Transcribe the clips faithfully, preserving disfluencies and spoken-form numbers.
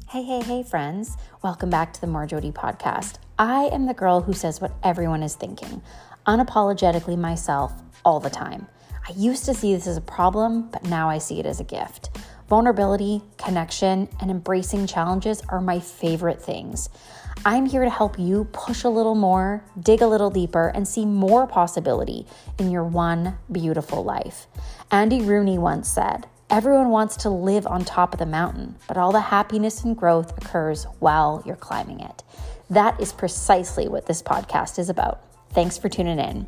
Hey, hey, hey, friends. Welcome back to the More Jody podcast. I am the girl who says what everyone is thinking, unapologetically myself, all the time. I used to see this as a problem, but now I see it as a gift. Vulnerability, connection, and embracing challenges are my favorite things. I'm here to help you push a little more, dig a little deeper, and see more possibility in your one beautiful life. Andy Rooney once said, "Everyone wants to live on top of the mountain, but all the happiness and growth occurs while you're climbing it." That is precisely what this podcast is about. Thanks for tuning in.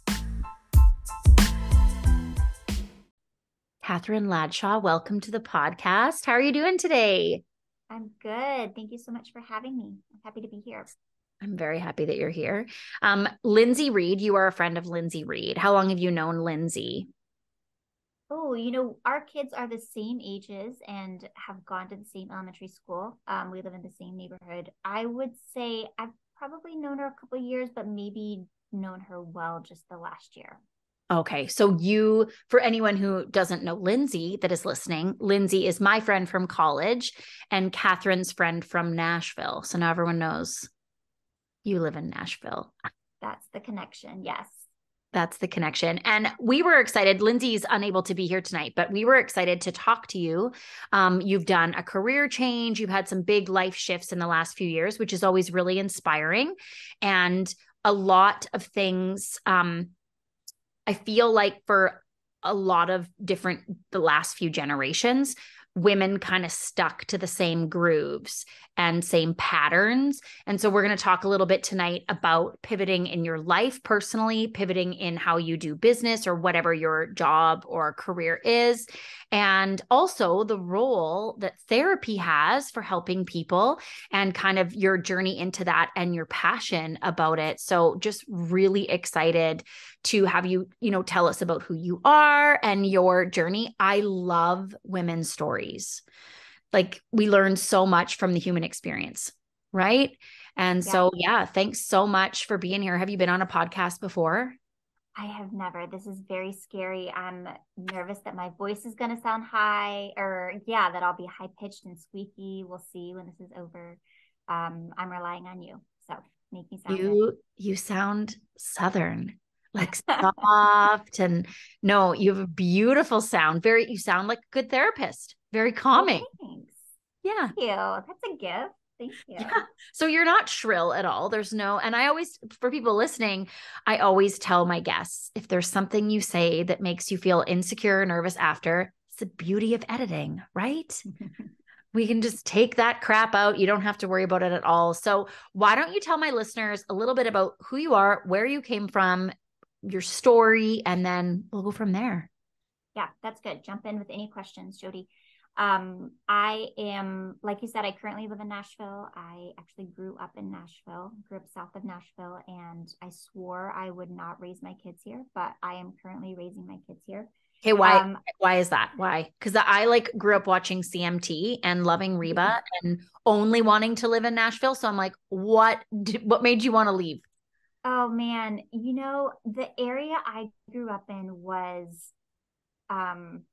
Catherine Ladshaw, welcome to the podcast. How are you doing today? I'm good. Thank you so much for having me. I'm happy to be here. I'm very happy that you're here. Um, Lindsay Reed, you are a friend of Lindsay Reed. How long have you known Lindsay? Oh, you know, our kids are the same ages and have gone to the same elementary school. Um, we live in the same neighborhood. I would say I've probably known her a couple of years, but maybe known her well just the last year. Okay. So you, for anyone who doesn't know Lindsay that is listening, Lindsay is my friend from college and Catherine's friend from Nashville. So now everyone knows you live in Nashville. That's the connection. Yes. That's the connection. And we were excited. Lindsay's unable to be here tonight, but we were excited to talk to you. Um, you've done a career change. You've had some big life shifts in the last few years, which is always really inspiring. And a lot of things, um, I feel like for a lot of different, the last few generations, women kind of stuck to the same grooves and same patterns. And so we're going to talk a little bit tonight about pivoting in your life personally, pivoting in how you do business or whatever your job or career is, and also the role that therapy has for helping people and kind of your journey into that and your passion about it. So just really excited to have you, you know, tell us about who you are and your journey. I love women's stories. Like we learn so much from the human experience, right? And Yeah. so, yeah, thanks so much for being here. Have you been on a podcast before? I have never. This is very scary. I'm nervous that my voice is going to sound high or yeah, that I'll be high pitched and squeaky. We'll see when this is over. Um, I'm relying on you. So make me sound You good. you sound Southern, like soft and no, you have a beautiful sound. Very, you sound like a good therapist. Very Oh, calming. thanks. Yeah. Thank you. That's a gift. Thank you. Yeah. So you're not shrill at all. There's no, and I always, for people listening, I always tell my guests if there's something you say that makes you feel insecure or nervous after, it's the beauty of editing, right? We can just take that crap out. You don't have to worry about it at all. So why don't you tell my listeners a little bit about who you are, where you came from, your story, and then we'll go from there. Yeah, that's good. Jump in with any questions, Jody. Um, I am, like you said, I currently live in Nashville. I actually grew up in Nashville, grew up south of Nashville, and I swore I would not raise my kids here, but I am currently raising my kids here. Okay, why Um, why is that? Why? Because I like grew up watching C M T and loving Reba and only wanting to live in Nashville. So I'm like, what did, what made you want to leave? oh man, you know, the area I grew up in was, um,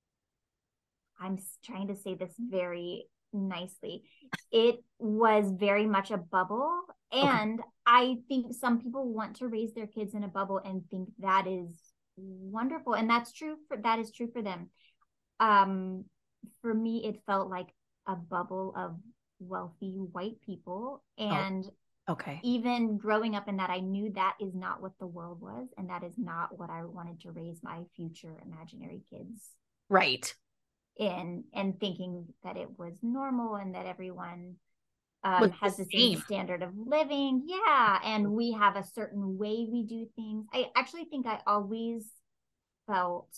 I'm trying to say this very nicely. It was very much a bubble. Okay. And I think some people want to raise their kids in a bubble and think that is wonderful. And that's true for that is true for them. Um, for me, it felt like a bubble of wealthy white people. Oh, And okay. even growing up in that, I knew that is not what the world was. And that is not what I wanted to raise my future imaginary kids Right. in, and thinking that it was normal and that everyone um, Was has the the same same. standard of living. Yeah. And we have a certain way we do things. I actually think I always felt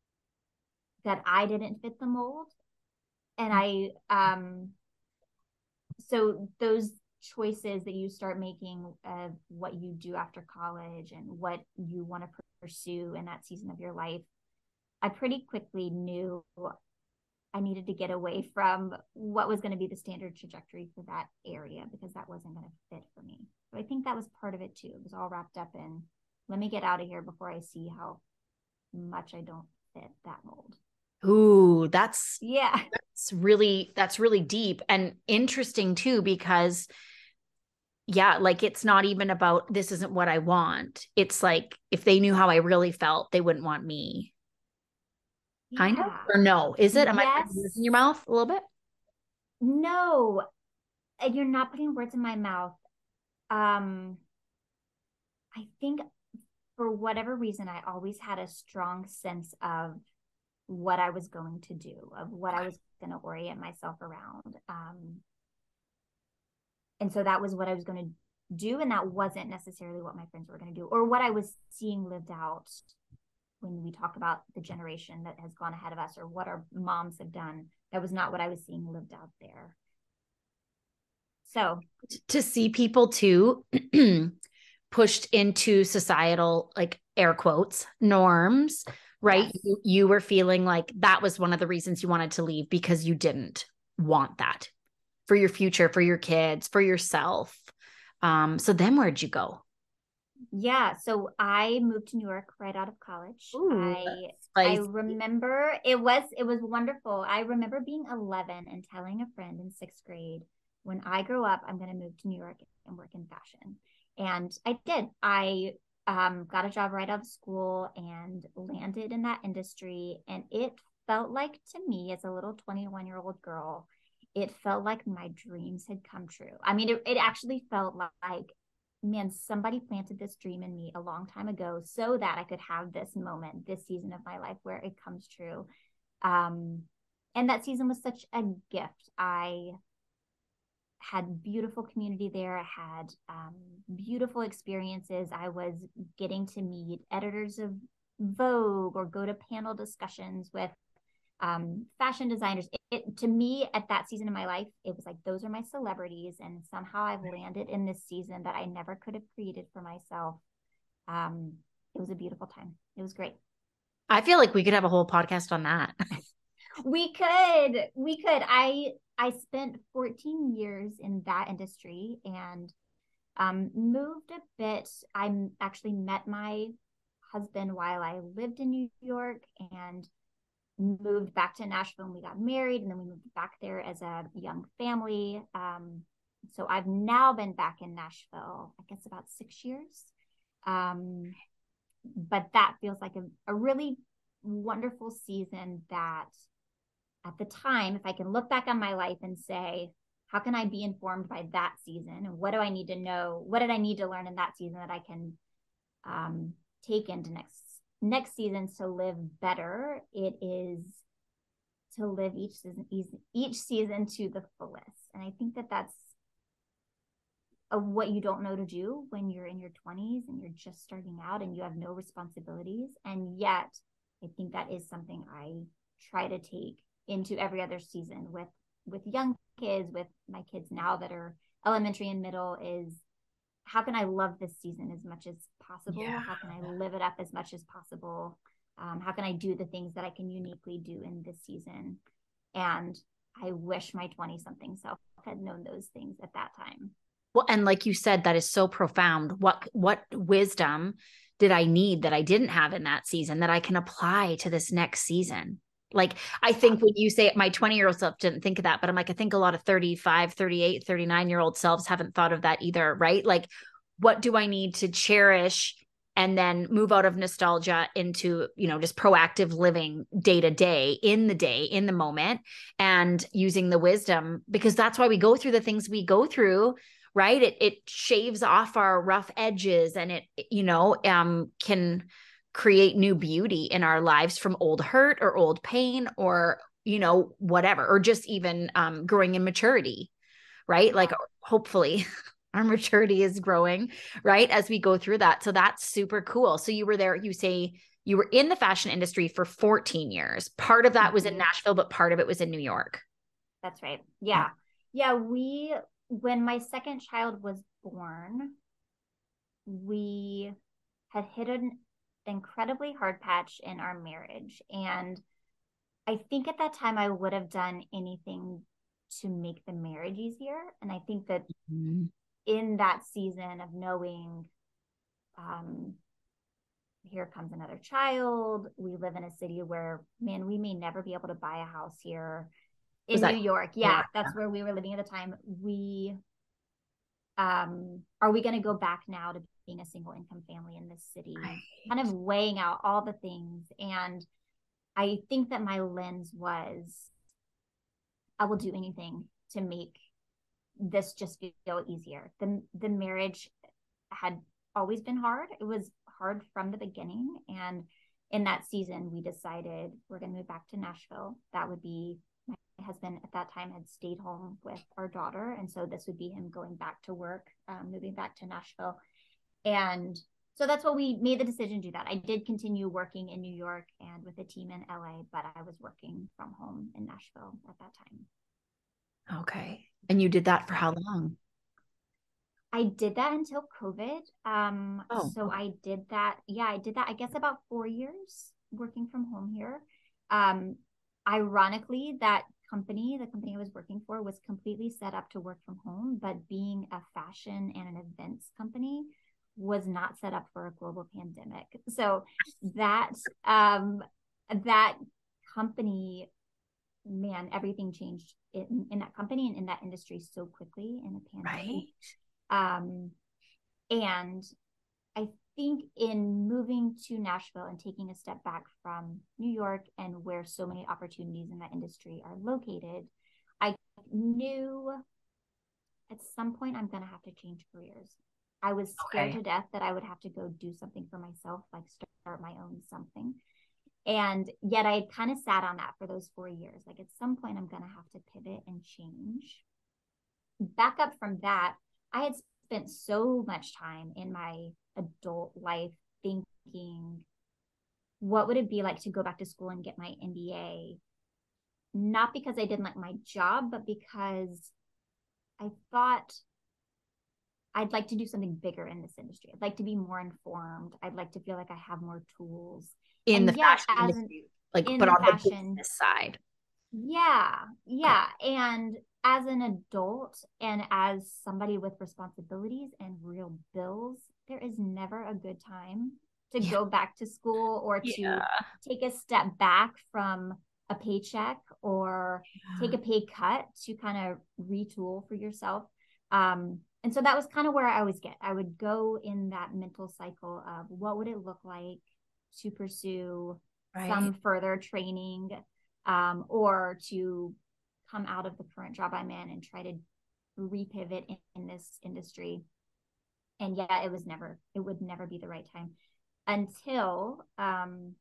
that I didn't fit the mold. And I, um, so those choices that you start making of what you do after college and what you want to pursue in that season of your life, I pretty quickly knew I needed to get away from what was going to be the standard trajectory for that area because that wasn't going to fit for me. So I think that was part of it too. It was all wrapped up in, let me get out of here before I see how much I don't fit that mold. Ooh, that's Yeah. It's really, that's really deep and interesting too, because yeah, like it's not even about this isn't what I want. It's like if they knew how I really felt, they wouldn't want me. Kind of? Yeah. Or no? Is it? Am I putting words Yes. in your mouth a little bit? No, and you're not putting words in my mouth. Um, I think for whatever reason, I always had a strong sense of what I was going to do, of what I was going to orient myself around. Um, and so that was what I was going to do. And that wasn't necessarily what my friends were going to do or what I was seeing lived out when we talk about the generation that has gone ahead of us or what our moms have done. That was not what I was seeing lived out there. So To see people too pushed into societal, like air quotes, norms, right? yes. You, you were feeling like that was one of the reasons you wanted to leave because you didn't want that for your future, for your kids, for yourself. Um, so then where'd you go? Yeah, so I moved to New York right out of college. Ooh, I I spicy. remember it was it was wonderful. I remember being eleven and telling a friend in sixth grade, when I grow up, I'm going to move to New York and work in fashion. And I did. I um, got a job right out of school and landed in that industry. And it felt like to me, as a little twenty-one year old girl, it felt like my dreams had come true. I mean, it, it actually felt like, man, somebody planted this dream in me a long time ago so that I could have this moment, this season of my life where it comes true. Um, and that season was such a gift. I had beautiful community there. I had um, beautiful experiences. I was getting to meet editors of Vogue or go to panel discussions with um, fashion designers. It, it, to me, at that season of my life, it was like, those are my celebrities. And somehow I've landed in this season that I never could have created for myself. Um, it was a beautiful time. It was great. I feel like we could have a whole podcast on that. We could, we could. I, I spent fourteen years in that industry and um, moved a bit. I actually met my husband while I lived in New York and moved back to Nashville and we got married and then we moved back there as a young family. Um, so I've now been back in Nashville, I guess about six years. Um, but that feels like a, a really wonderful season that at the time, if I can look back on my life and say, how can I be informed by that season? And what do I need to know? What did I need to learn in that season that I can um, take into next next season to live better? It is to live each season each season to the fullest. And I think that that's a, what you don't know to do when you're in your twenties and you're just starting out and you have no responsibilities. And yet, I think that is something I try to take into every other season with with young kids, with my kids now that are elementary and middle, is how can I love this season as much as possible? Yeah. How can I live it up as much as possible? Um, how can I do the things that I can uniquely do in this season? And I wish my twenty something self had known those things at that time. Well, and like you said, that is so profound. What, what wisdom did I need that I didn't have in that season that I can apply to this next season? Like, I think when you say my twenty year old self didn't think of that, but I'm like, I think a lot of thirty-five, thirty-eight, thirty-nine year old selves haven't thought of that either. Right. Like, what do I need to cherish and then move out of nostalgia into, you know, just proactive living day to day, in the day, in the moment, and using the wisdom, because that's why we go through the things we go through. Right. It, it shaves off our rough edges and it, you know, um, can create new beauty in our lives from old hurt or old pain or, you know, whatever, or just even um, growing in maturity, right? Like hopefully our maturity is growing, right? As we go through that. So that's super cool. So you were there, you say you were in the fashion industry for fourteen years. Part of that mm-hmm. was in Nashville, but part of it was in New York. That's right. Yeah. Yeah. We, when my second child was born, we had hit an incredibly hard patch in our marriage. And I think at that time I would have done anything to make the marriage easier. And I think that mm-hmm. in that season of knowing, um, here comes another child, we live in a city where, man, we may never be able to buy a house here. Was in that New York. New Yeah, York? that's where we were living at the time. We um are we going to go back now to being a single income family in this city? Right. Kind of weighing out all the things. And I think that my lens was, I will do anything to make this just feel easier. The the marriage had always been hard. It was hard from the beginning. And in that season, we decided we're going to move back to Nashville. That would be, my husband at that time had stayed home with our daughter. And so this would be him going back to work, um, moving back to Nashville. And so that's what we made the decision to do that. I did continue working in New York and with a team in L A, but I was working from home in Nashville at that time. Okay. And you did that for how long? I did that until COVID. Um, Oh, so okay. I did that. Yeah, I did that, I guess, about four years working from home here. Um, ironically, that company, the company I was working for, was completely set up to work from home, but being a fashion and an events company was not set up for a global pandemic. So that um, that company, man, everything changed in, in that company and in that industry so quickly in a pandemic. Right. Um, and I think in moving to Nashville and taking a step back from New York and where so many opportunities in that industry are located, I knew at some point I'm going to have to change careers. I was scared Okay. to death that I would have to go do something for myself, like start my own something. And yet I kind of sat on that for those four years. Like at some point I'm going to have to pivot and change. Back up from that, I had spent so much time in my adult life thinking, what would it be like to go back to school and get my M B A? Not because I didn't like my job, but because I thought I'd like to do something bigger in this industry. I'd like to be more informed. I'd like to feel like I have more tools. In the And yet, fashion as an industry, like, in but the on the fashion, business side. yeah, Okay. yeah. And as an adult and as somebody with responsibilities and real bills, there is never a good time to Yeah. go back to school or to Yeah. take a step back from a paycheck or take a pay cut to kind of retool for yourself. Um, and so that was kind of where I always get. I would go in that mental cycle of what would it look like to pursue Right. some further training, um, or to come out of the current job I'm in and try to repivot in, in this industry. And yeah, it was never, it would never be the right time until um,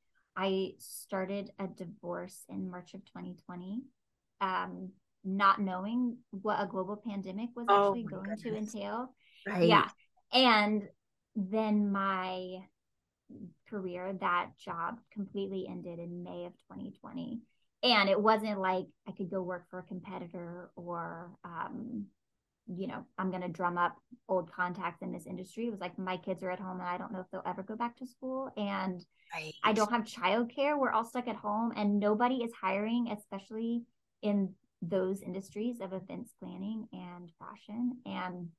I started a divorce in March of twenty twenty, um, not knowing what a global pandemic was Oh actually my going to goodness. entail. Right. Yeah. And then my career, that job completely ended in May of twenty twenty. And it wasn't like I could go work for a competitor or, um, you know, I'm going to drum up old contacts in this industry. It was like, my kids are at home and I don't know if they'll ever go back to school. And Right. I don't have childcare. We're all stuck at home and nobody is hiring, especially in those industries of events planning and fashion. And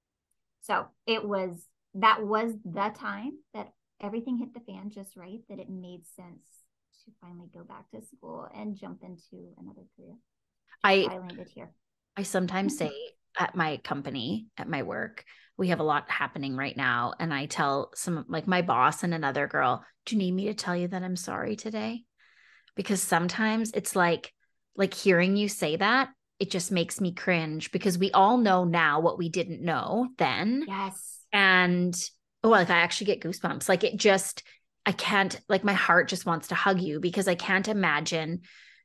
so it was, that was the time that everything hit the fan just right, that it made sense to finally go back to school and jump into another career. I I landed here. I sometimes say at my company, at my work, we have a lot happening right now. And I tell some, like my boss and another girl, do you need me to tell you that I'm sorry today? Because sometimes it's like, like hearing you say that, it just makes me cringe because we all know now what we didn't know then. Yes. And oh, like I actually get goosebumps. Like it just, I can't, like my heart just wants to hug you because I can't imagine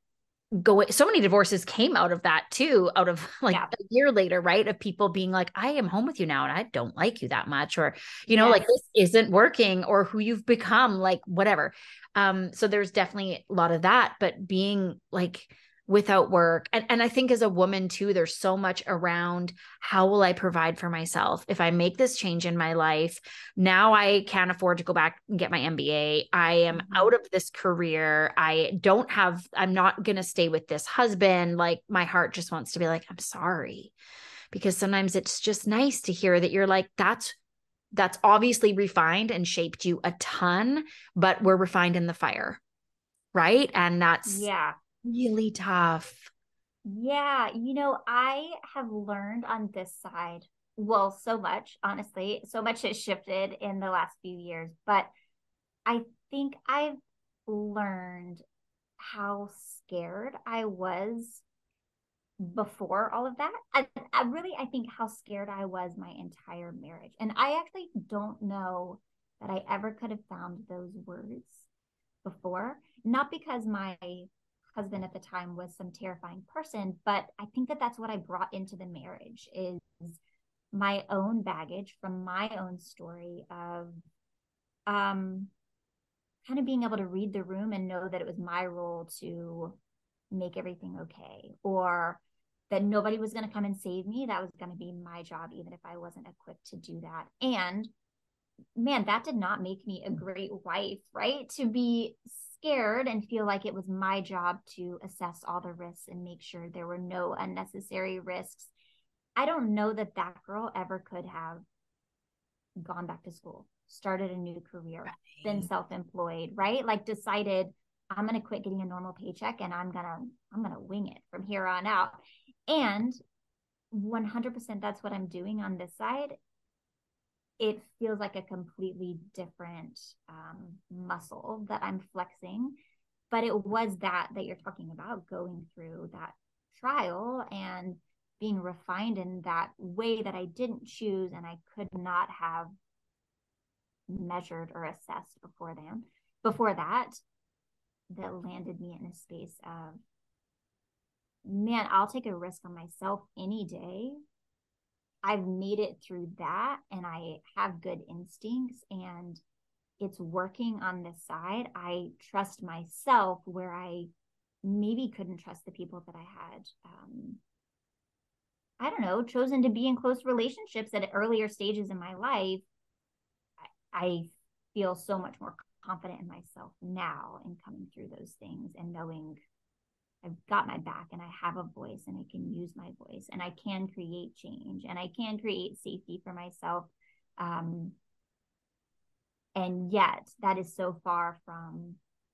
go so many divorces came out of that too, out of like Yeah. a year later, right? Of people being like, I am home with you now and I don't like you that much, or, you know, Yes. like this isn't working, or who you've become, like whatever. Um, so there's definitely a lot of that, but being like without work. And, and I think as a woman too, there's so much around how will I provide for myself if I make this change in my life. Now I can't afford to go back and get my M B A. I am Mhm. out of this career. I don't have, I'm not going to stay with this husband. Like my heart just wants to be like, I'm sorry. Because sometimes it's just nice to hear that you're like, that's, that's obviously refined and shaped you a ton, but we're refined in the fire. Right. And that's Yeah. really tough. Yeah, you know, I have learned on this side, well, so much, honestly, so much has shifted in the last few years, but I think I've learned how scared I was before all of that. I, I really, I think how scared I was my entire marriage. And I actually don't know that I ever could have found those words before, not because my husband at the time was some terrifying person, but I think that that's what I brought into the marriage is my own baggage from my own story of um kind of being able to read the room and know that it was my role to make everything okay, or that nobody was going to come and save me. That was going to be my job, even if I wasn't equipped to do that. And man, that did not make me a great wife, right? To be scared and feel like it was my job to assess all the risks and make sure there were no unnecessary risks. I don't know that that girl ever could have gone back to school, started a new career, right, been self-employed, right? Like decided I'm going to quit getting a normal paycheck and I'm going to I'm going to wing it from here on out. And one hundred percent that's what I'm doing on this side. It feels like a completely different um, muscle that I'm flexing. But it was that that you're talking about, going through that trial and being refined in that way that I didn't choose and I could not have measured or assessed before then. Before that, that landed me in a space of, man, I'll take a risk on myself any day. I've made it through that and I have good instincts and it's working on this side. I trust myself where I maybe couldn't trust the people that I had, um, I don't know, chosen to be in close relationships at earlier stages in my life. I, I feel so much more confident in myself now in coming through those things and knowing I've got my back and I have a voice and I can use my voice and I can create change and I can create safety for myself. Um, and yet that is so far from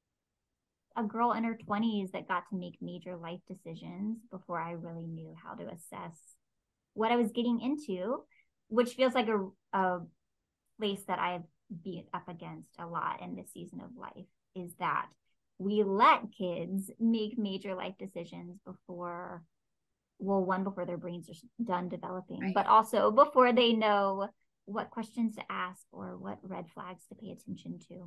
a girl in her twenties that got to make major life decisions before I really knew how to assess what I was getting into, which feels like a, a place that I've been up against a lot in this season of life, is that we let kids make major life decisions before, well, one, before their brains are done developing, right, but also before they know what questions to ask or what red flags to pay attention to.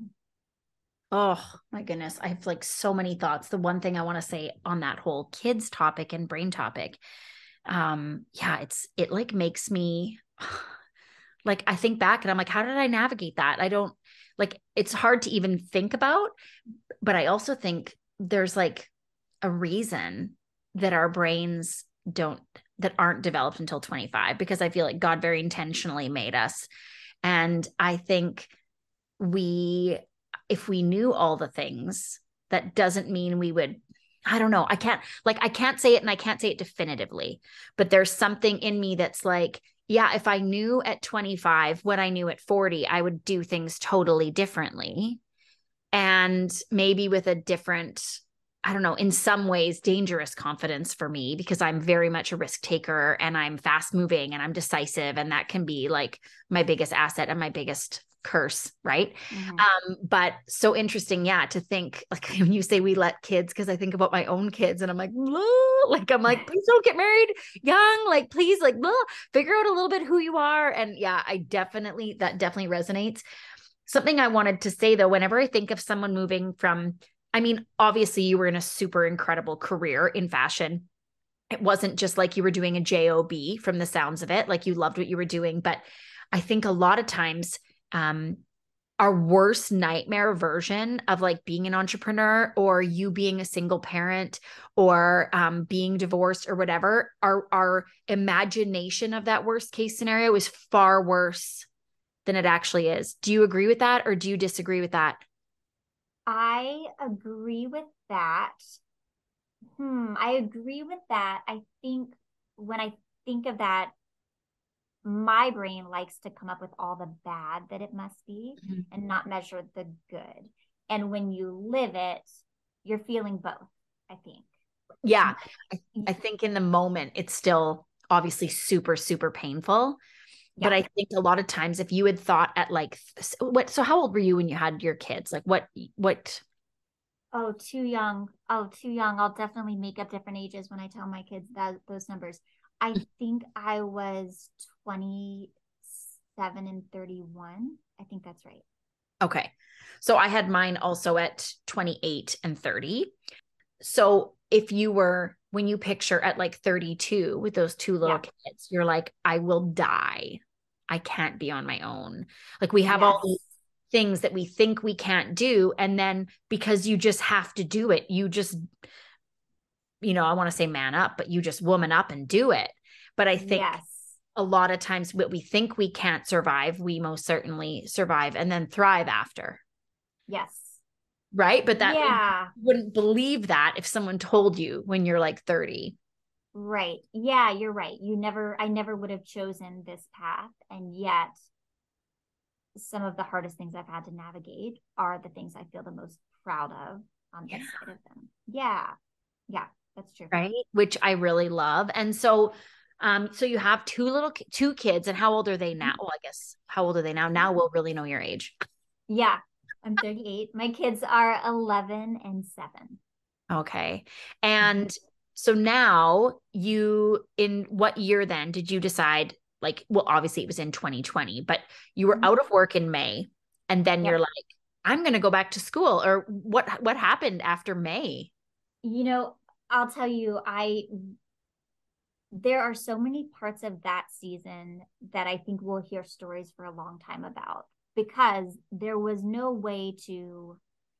Oh my goodness. I have like so many thoughts. The one thing I want to say on that whole kids topic and brain topic, um, yeah, it's, it like makes me like, I think back and I'm like, how did I navigate that? I don't like, it's hard to even think about, but I also think there's like a reason that our brains don't, that aren't developed until twenty-five, because I feel like God very intentionally made us. And I think we, if we knew all the things, that doesn't mean we would, I don't know. I can't like, I can't say it and I can't say it definitively, but there's something in me that's like, yeah, if I knew at twenty-five what I knew at forty, I would do things totally differently. And maybe with a different, I don't know, in some ways, dangerous confidence for me, because I'm very much a risk taker and I'm fast moving and I'm decisive. And that can be like my biggest asset and my biggest curse. Right. Mm-hmm. Um, but so interesting. Yeah. To think like when you say we let kids, cause I think about my own kids and I'm like, like, I'm like, please don't get married young. Like, please like figure out a little bit who you are. And yeah, I definitely, that definitely resonates. Something I wanted to say though, whenever I think of someone moving from, I mean, obviously you were in a super incredible career in fashion. It wasn't just like you were doing a job from the sounds of it, like you loved what you were doing. But I think a lot of times, um, our worst nightmare version of like being an entrepreneur or you being a single parent or um, being divorced or whatever, our, our imagination of that worst case scenario is far worse than it actually is. Do you agree with that or do you disagree with that? I agree with that. Hmm, I agree with that. I think when I think of that, my brain likes to come up with all the bad that it must be mm-hmm. and not measure the good. And when you live it, you're feeling both, I think. Yeah. I, I think in the moment, it's still obviously super, super painful. But Yeah. I think a lot of times if you had thought at like, what, so how old were you when you had your kids? Like what, what? Oh, too young. Oh, too young. I'll definitely make up different ages when I tell my kids that those numbers. I think I was twenty-seven and thirty-one. I think that's right. Okay. So I had mine also at twenty-eight and thirty. So if you were, when you picture at like thirty-two with those two little Yeah. kids, you're like, I will die. I can't be on my own. Like we have all Yes. these things that we think we can't do. And then because you just have to do it, you just, you know, I want to say man up, but you just woman up and do it. But I think Yes. a lot of times what we think we can't survive, we most certainly survive and then thrive after. Yes. Right. But that you Yeah. wouldn't believe that if someone told you when you're like thirty. Right. Yeah, you're right. You never, I never would have chosen this path. And yet, some of the hardest things I've had to navigate are the things I feel the most proud of on this Yeah. side of them. Yeah. Yeah, that's true. Right. Which I really love. And so, um, so you have two little, two kids, and how old are they now? Well, I guess how old are they now? Now we'll really know your age. Yeah, I'm thirty-eight. My kids are eleven and seven. Okay. And so now you, in what year then did you decide, like, well, obviously it was in twenty twenty, but you were out of work in May, and then Yep. you're like, I'm going to go back to school, or what, what happened after May? You know, I'll tell you, I there are so many parts of that season that I think we'll hear stories for a long time about, because there was no way to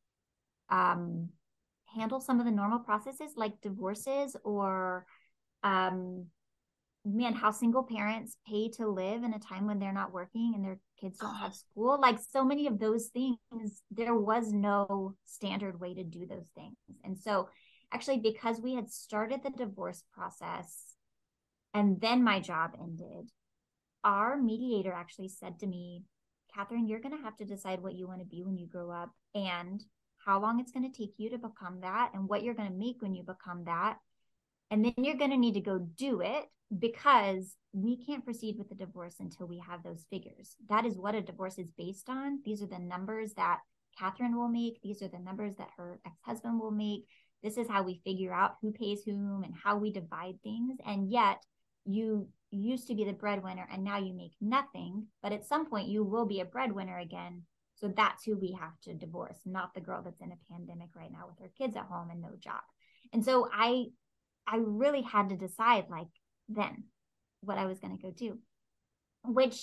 um handle some of the normal processes like divorces, or um man, how single parents pay to live in a time when they're not working and their kids don't have school. Like so many of those things, there was no standard way to do those things. And so, actually, because we had started the divorce process and then my job ended, our mediator actually said to me, Catherine, you're going to have to decide what you want to be when you grow up, and how long it's going to take you to become that, and what you're going to make when you become that. And then you're going to need to go do it, because we can't proceed with the divorce until we have those figures. That is what a divorce is based on. These are the numbers that Catherine will make. These are the numbers that her ex-husband will make. This is how we figure out who pays whom and how we divide things. And yet you used to be the breadwinner and now you make nothing. But at some point you will be a breadwinner again. So that's who we have to divorce, not the girl that's in a pandemic right now with her kids at home and no job. And so I I really had to decide, like, then what I was going to go do, which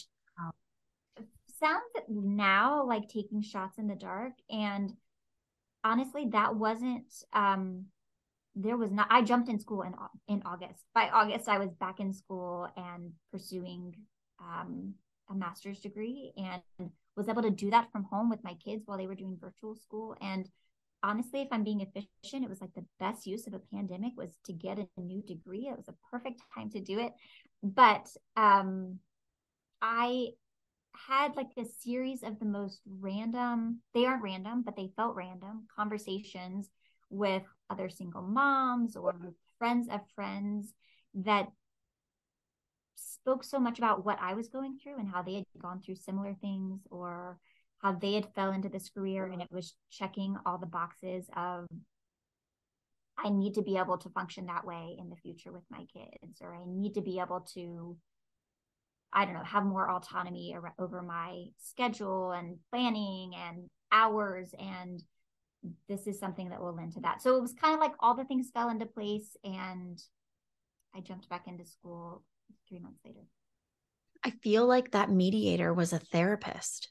sounds now like taking shots in the dark. And honestly, that wasn't, um, there was not, I jumped in school in, in August. By August, I was back in school and pursuing um, a master's degree, and was able to do that from home with my kids while they were doing virtual school. And honestly, if I'm being efficient, it was like the best use of a pandemic was to get a new degree. It was a perfect time to do it. But um, I had like a series of the most random, they aren't random, but they felt random conversations with other single moms or friends of friends that spoke so much about what I was going through and how they had gone through similar things, or how they had fell into this career and it was checking all the boxes of, I need to be able to function that way in the future with my kids, or I need to be able to, I don't know, have more autonomy over my schedule and planning and hours. And this is something that will lend to that. So it was kind of like all the things fell into place, and I jumped back into school three months later. I feel like that mediator was a therapist.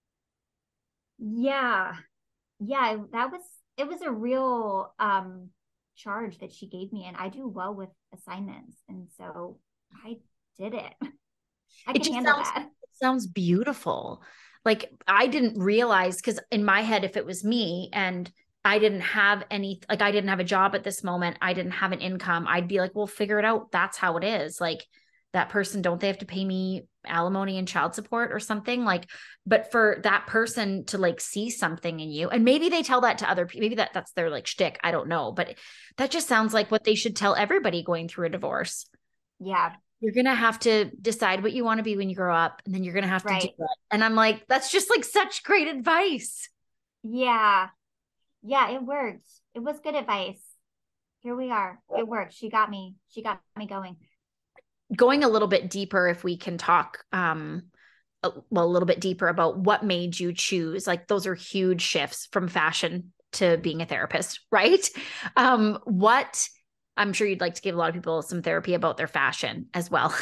Yeah. Yeah, that was, it was a real um charge that she gave me, and I do well with assignments, and so I did it. I It can just handle sounds, that. it sounds beautiful. Like I didn't realize, because in my head, if it was me and I didn't have any, like I didn't have a job at this moment, I didn't have an income, I'd be like, well, figure it out. That's how it is. Like that person, don't they have to pay me alimony and child support or something, like, but for that person to like see something in you, and maybe they tell that to other people, maybe that that's their like shtick, I don't know, but that just sounds like what they should tell everybody going through a divorce. Yeah. You're going to have to decide what you want to be when you grow up, and then you're going to have to do Right. it. And I'm like, that's just like such great advice. Yeah. Yeah, it worked. It was good advice. Here we are. It worked. She got me. She got me going. Going a little bit deeper, if we can talk, um, a, well, a little bit deeper about what made you choose. Like, those are huge shifts from fashion to being a therapist, right? Um, what I'm sure you'd like to give a lot of people some therapy about their fashion as well.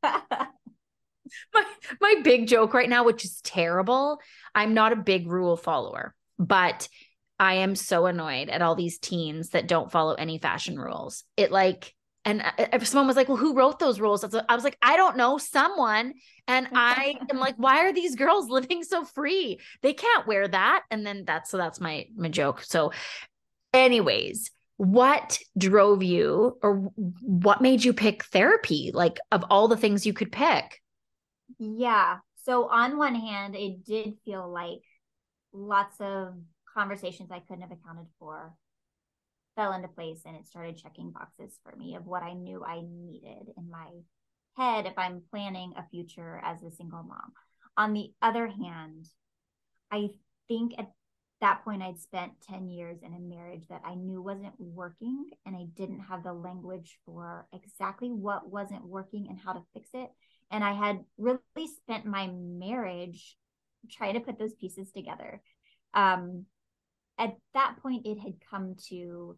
my my big joke right now, which is terrible. I'm not a big rule follower, but I am so annoyed at all these teens that don't follow any fashion rules. It like, and if someone was like, well, who wrote those rules? I was like, I don't know, someone. And I am like, why are these girls living so free? They can't wear that. And then that's, so that's my, my joke. So anyways, what drove you, or what made you pick therapy? Like, of all the things you could pick? Yeah. So on one hand, it did feel like lots of conversations I couldn't have accounted for fell into place, and it started checking boxes for me of what I knew I needed in my head if I'm planning a future as a single mom. On the other hand, I think at that point I'd spent ten years in a marriage that I knew wasn't working, and I didn't have the language for exactly what wasn't working and how to fix it. And I had really spent my marriage trying to put those pieces together. Um, at that point, it had come to,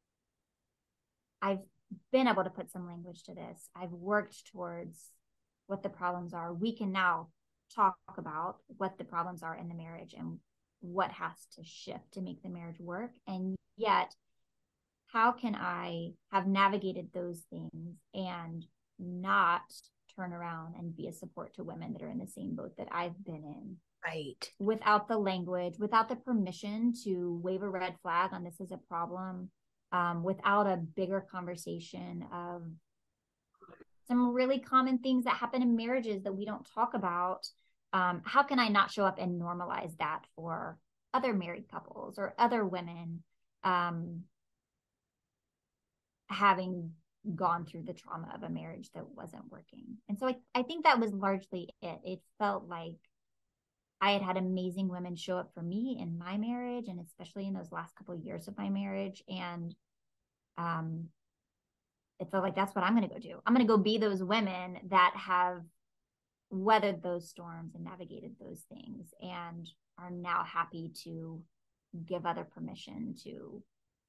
I've been able to put some language to this. I've worked towards what the problems are. We can now talk about what the problems are in the marriage and what has to shift to make the marriage work. And yet, how can I have navigated those things and not turn around and be a support to women that are in the same boat that I've been in? Right. Without the language, without the permission to wave a red flag on this is a problem, um, without a bigger conversation of some really common things that happen in marriages that we don't talk about. Um, how can I not show up and normalize that for other married couples or other women um, having gone through the trauma of a marriage that wasn't working? And so I, I think that was largely it. It felt like I had had amazing women show up for me in my marriage, and especially in those last couple of years of my marriage. And um, it felt like that's what I'm going to go do. I'm going to go be those women that have weathered those storms and navigated those things and are now happy to give other permission to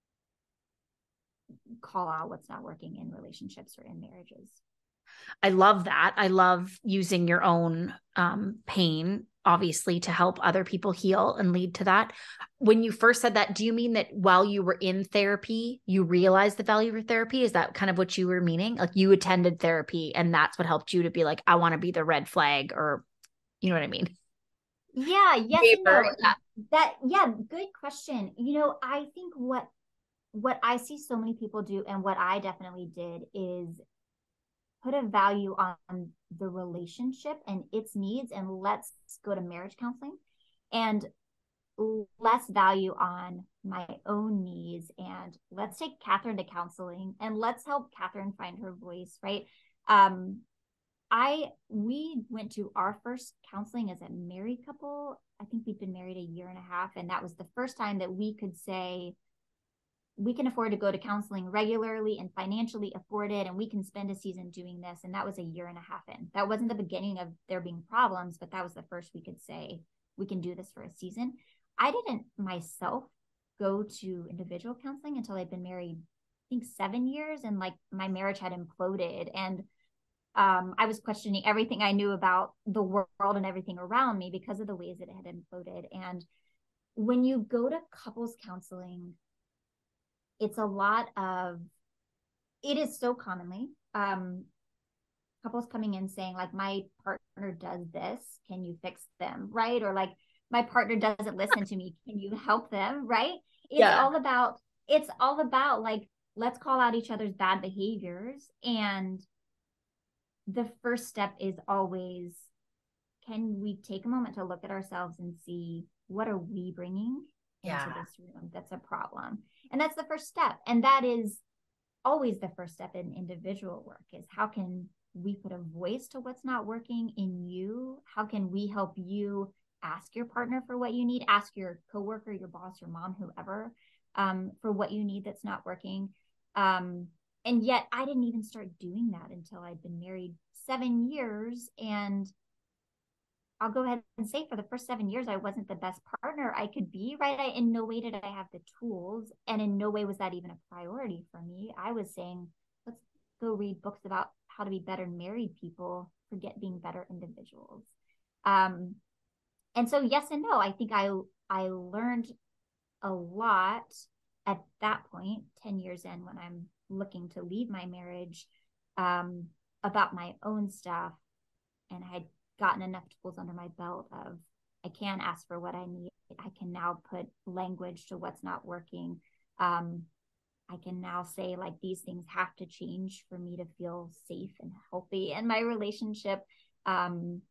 call out what's not working in relationships or in marriages. I love that. I love using your own um, pain, obviously, to help other people heal and lead to that. When you first said that, do you mean that while you were in therapy, you realized the value of therapy? Is that kind of what you were meaning? Like, you attended therapy and that's what helped you to be like, I want to be the red flag, or you know what I mean? Yeah, yes and no. Yeah. That, yeah, good question. You know, I think what what I see so many people do, and what I definitely did, is put a value on the relationship and its needs, and let's go to marriage counseling, and less value on my own needs, and let's take Catherine to counseling and let's help Catherine find her voice, right? Um, I we went to our first counseling as a married couple. I think we'd been married a year and a half, and that was the first time that we could say we can afford to go to counseling regularly and financially afford it, and we can spend a season doing this. And that was a year and a half in. That wasn't the beginning of there being problems, but that was the first we could say we can do this for a season. I didn't myself go to individual counseling until I'd been married, I think seven years, and like my marriage had imploded, and um, I was questioning everything I knew about the world and everything around me because of the ways that it had imploded. And when you go to couples counseling, it's a lot of, it is so commonly um, couples coming in saying like, my partner does this, can you fix them, right? Or like, my partner doesn't listen to me, can you help them, right? It's yeah. all about, it's all about like, let's call out each other's bad behaviors and the first step is always, can we take a moment to look at ourselves and see, what are we bringing yeah. into this room that's a problem? And that's the first step. And that is always the first step in individual work, is how can we put a voice to what's not working in you? How can we help you ask your partner for what you need? Ask your coworker, your boss, your mom, whoever, um, for what you need that's not working. Um, and yet I didn't even start doing that until I'd been married seven years. And I'll go ahead and say, for the first seven years, I wasn't the best partner I could be, right? I, in no way did I have the tools. And in no way was that even a priority for me. I was saying, let's go read books about how to be better married people, forget being better individuals. Um, and so, yes and no, I think I, I learned a lot at that point, ten years in, when I'm looking to leave my marriage, um, about my own stuff. And I had gotten enough tools under my belt of, I can ask for what I need. I can now put language to what's not working. Um, I can now say, like, these things have to change for me to feel safe and healthy in my relationship. Um,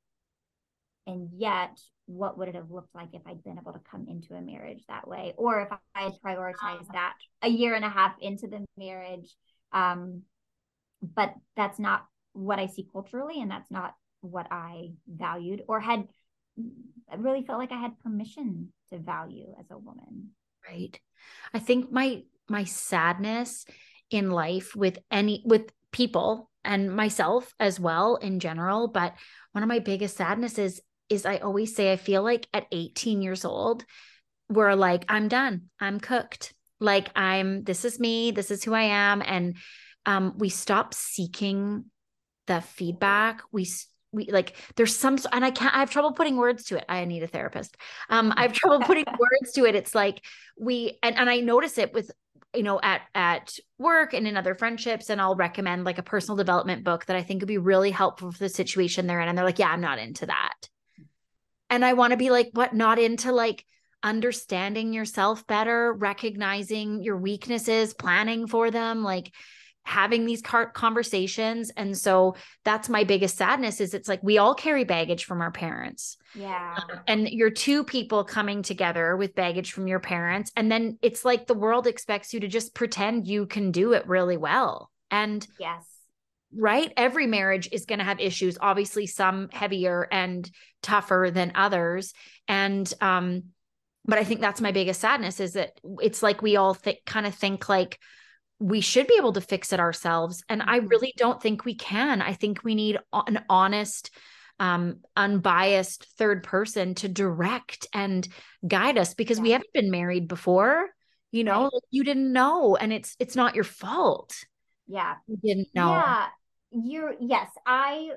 and yet, what would it have looked like if I'd been able to come into a marriage that way? Or if I had prioritized that a year and a half into the marriage? Um, but that's not what I see culturally, and that's not what I valued or had really felt like I had permission to value as a woman. Right. I think my my sadness in life, with any with people and myself as well in general, but one of my biggest sadnesses is I always say, I feel like at eighteen years old, we're like, I'm done. I'm cooked. Like, I'm, this is me. This is who I am. And um, we stop seeking the feedback. We we like, there's some, and I can't, I have trouble putting words to it. I need a therapist. Um, I have trouble putting words to it. It's like we, and, and I notice it with, you know, at, at work and in other friendships. And I'll recommend like a personal development book that I think would be really helpful for the situation they're in. And they're like, yeah, I'm not into that. And I want to be like, what? Not into like understanding yourself better, recognizing your weaknesses, planning for them, like having these conversations. And so that's my biggest sadness, is it's like, we all carry baggage from our parents. Yeah. And you're two people coming together with baggage from your parents. And then it's like the world expects you to just pretend you can do it really well. And yes, right, every marriage is going to have issues, obviously some heavier and tougher than others. And, um, but I think that's my biggest sadness, is that it's like, we all think, kind of think like, we should be able to fix it ourselves. And I really don't think we can. I think we need an honest, um, unbiased third person to direct and guide us, because yeah. we haven't been married before, you know, right. like you didn't know, and it's, it's not your fault. Yeah. You didn't know. Yeah. You're, yes. I,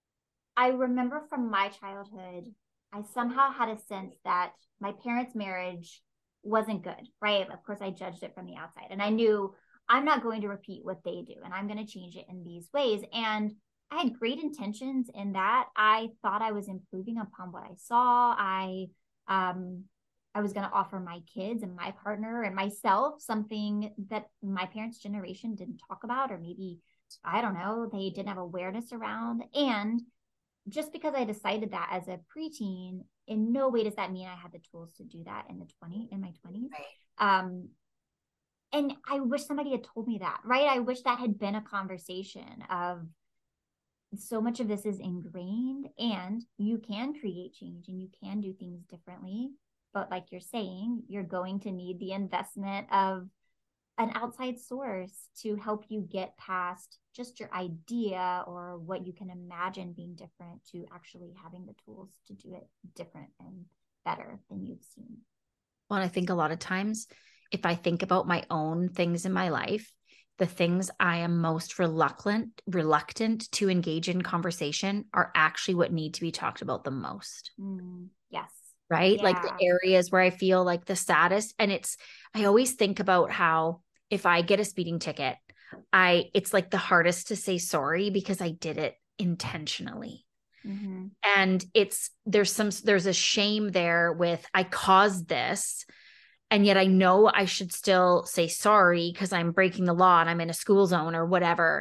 I remember from my childhood, I somehow had a sense that my parents' marriage wasn't good, right? Of course, I judged it from the outside, and I knew, I'm not going to repeat what they do, and I'm going to change it in these ways. And I had great intentions in that. I thought I was improving upon what I saw. I, um, I was going to offer my kids and my partner and myself something that my parents' generation didn't talk about, or maybe, I don't know, they didn't have awareness around. And just because I decided that as a preteen, in no way does that mean I had the tools to do that in the twenties, in my twenties. Right. Um, And I wish somebody had told me that, right? I wish that had been a conversation of, so much of this is ingrained, and you can create change and you can do things differently. But like you're saying, you're going to need the investment of an outside source to help you get past just your idea or what you can imagine being different, to actually having the tools to do it different and better than you've seen. Well, I think a lot of times, if I think about my own things in my life, the things I am most reluctant, reluctant to engage in conversation are actually what need to be talked about the most. Mm, yes. Right? Yeah. Like the areas where I feel like the saddest. And it's, I always think about how if I get a speeding ticket, I, it's like the hardest to say sorry because I did it intentionally. Mm-hmm. And it's, there's some, there's a shame there with, I caused this. And yet I know I should still say sorry because I'm breaking the law and I'm in a school zone or whatever.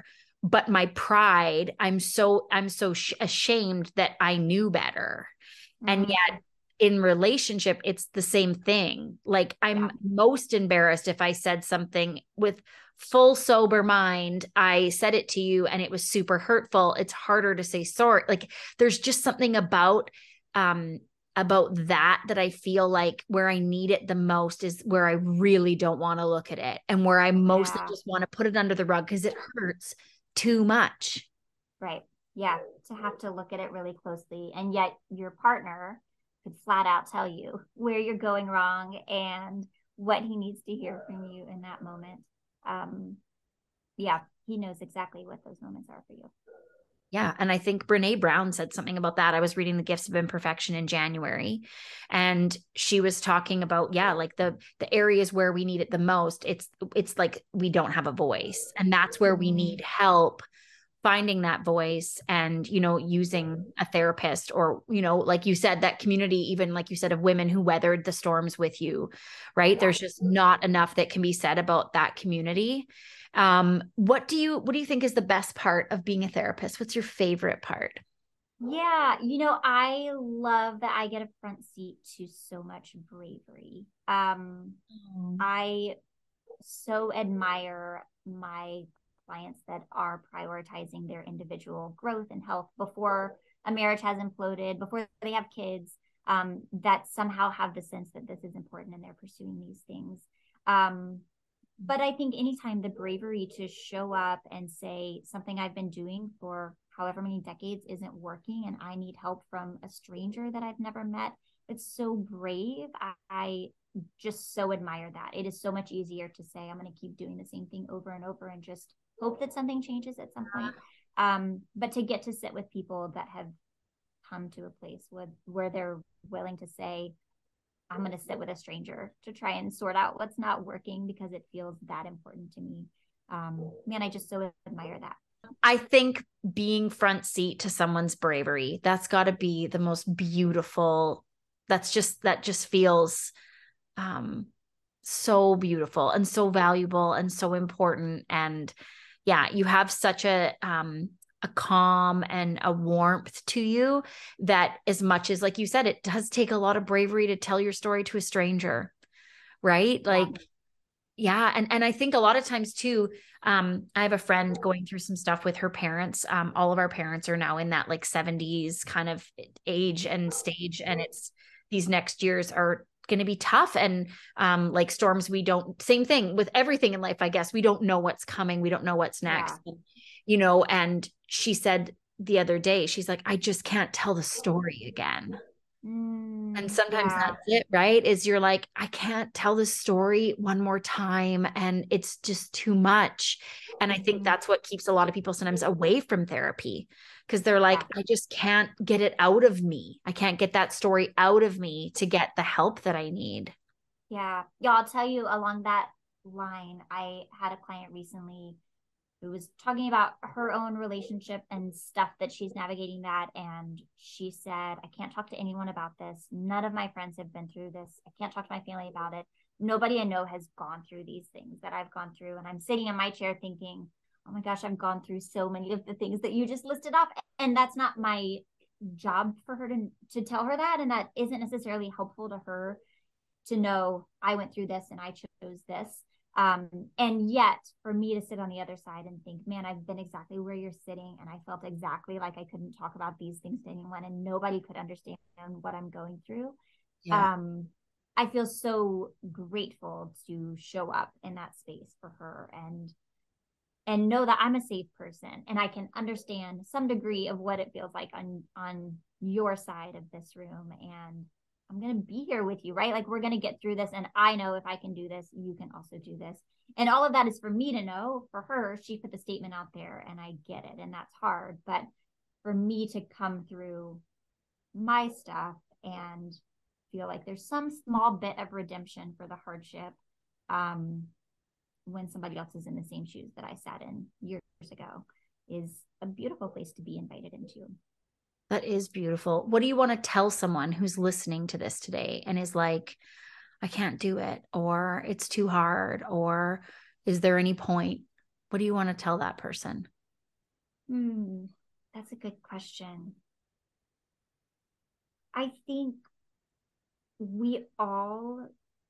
but my pride, I'm so, I'm so sh- ashamed that I knew better. And yet in relationship, it's the same thing. Like I'm yeah. most embarrassed if I said something with full sober mind. I said it to you and it was super hurtful. It's harder to say sorry. Like there's just something about, um, about that, that I feel like where I need it the most is where I really don't want to look at it, and where I mostly yeah. just want to put it under the rug because it hurts too much. Right. Yeah. To have to look at it really closely. And yet your partner could flat out tell you where you're going wrong and what he needs to hear from you in that moment. Um, yeah, he knows exactly what those moments are for you. Yeah. And I think Brene Brown said something about that. I was reading The Gifts of Imperfection in January, and she was talking about, yeah, like the, the areas where we need it the most. It's, it's like, we don't have a voice, and that's where we need help finding that voice, and, you know, using a therapist, or, you know, like you said, that community, even like you said, of women who weathered the storms with you, right? Yeah. There's just not enough that can be said about that community. Um, what do you, what do you think is the best part of being a therapist? What's your favorite part? Yeah, you know, I love that I get a front seat to so much bravery. Um, mm. I so admire my clients that are prioritizing their individual growth and health before a marriage has imploded, before they have kids, um, that somehow have the sense that this is important and they're pursuing these things. Um, but I think anytime the bravery to show up and say something I've been doing for however many decades isn't working and I need help from a stranger that I've never met, it's so brave. I, I just so admire that. It is so much easier to say, I'm going to keep doing the same thing over and over and just hope that something changes at some point. Um, but to get to sit with people that have come to a place where, where they're willing to say, I'm going to sit with a stranger to try and sort out what's not working because it feels that important to me. Um, man, I just so admire that. I think being front seat to someone's bravery, that's got to be the most beautiful. That's just, that just feels um, so beautiful and so valuable and so important. And yeah, you have such a, um, a calm and a warmth to you that, as much as, like you said, it does take a lot of bravery to tell your story to a stranger, right? Yeah. Like, yeah. And, and I think a lot of times too, um, I have a friend going through some stuff with her parents. Um, all of our parents are now in that like seventies kind of age and stage. And it's, these next years are going to be tough, and um, like storms, we don't, same thing with everything in life, I guess. We don't know what's coming. We don't know what's next, yeah. and, you know, and she said the other day, she's like, I just can't tell the story again. Mm, and sometimes yeah. that's it, right? Is you're like, I can't tell the story one more time, and it's just too much. And I think that's what keeps a lot of people sometimes away from therapy, because they're like, yeah. I just can't get it out of me. I can't get that story out of me to get the help that I need. Yeah. Yeah. I'll tell you, along that line, I had a client recently who was talking about her own relationship and stuff that she's navigating that. And she said, I can't talk to anyone about this. None of my friends have been through this. I can't talk to my family about it. Nobody I know has gone through these things that I've gone through. And I'm sitting in my chair thinking, oh my gosh, I've gone through so many of the things that you just listed off. And that's not my job for her to, to tell her that. And that isn't necessarily helpful to her to know I went through this and I chose this. Um, and yet for me to sit on the other side and think, man, I've been exactly where you're sitting. And I felt exactly like I couldn't talk about these things to anyone and nobody could understand what I'm going through. Yeah. Um, I feel so grateful to show up in that space for her and, and know that I'm a safe person and I can understand some degree of what it feels like on, on your side of this room. And I'm going to be here with you, right? Like, we're going to get through this. And I know if I can do this, you can also do this. And all of that is for me to know. For her, she put the statement out there and I get it. And that's hard. But for me to come through my stuff and feel like there's some small bit of redemption for the hardship, um, when somebody else is in the same shoes that I sat in years ago, is a beautiful place to be invited into. That is beautiful. What do you want to tell someone who's listening to this today and is like, I can't do it, or it's too hard, or is there any point? What do you want to tell that person? Hmm, that's a good question. I think we all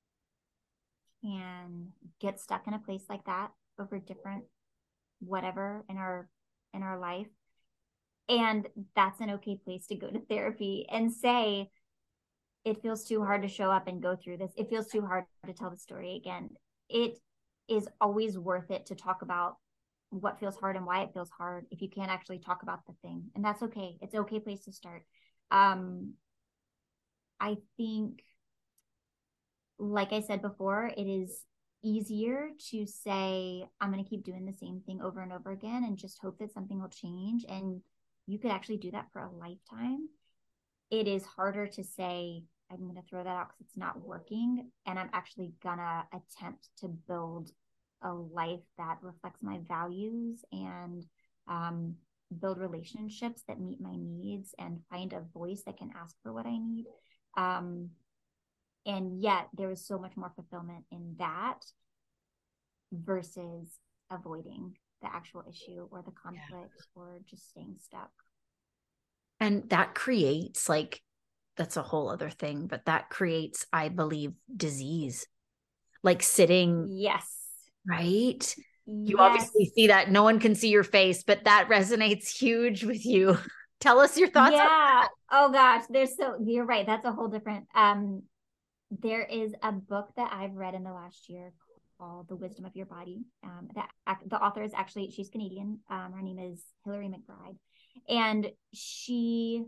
can get stuck in a place like that over different whatever in our in our life. And that's an okay place to go to therapy and say, it feels too hard to show up and go through this. It feels too hard to tell the story again. It is always worth it to talk about what feels hard and why it feels hard if you can't actually talk about the thing. And that's okay. It's an okay place to start. Um, I think, like I said before, it is easier to say, I'm going to keep doing the same thing over and over again and just hope that something will change. And you could actually do that for a lifetime. It is harder to say, I'm going to throw that out because it's not working. And I'm actually going to attempt to build a life that reflects my values and um, build relationships that meet my needs and find a voice that can ask for what I need. Um, and yet there is so much more fulfillment in that versus avoiding the actual issue or the conflict yeah. or just staying stuck. And that creates, like, that's a whole other thing, but that creates, I believe, disease. Like sitting. Yes. Right? You yes. obviously see that. No one can see your face, but that resonates huge with you. Tell us your thoughts. Yeah. Oh gosh. There's so, you're right. That's a whole different, um, there is a book that I've read in the last year called The Wisdom of Your Body. Um, that the author is actually, she's Canadian. Um, her name is Hilary McBride. And she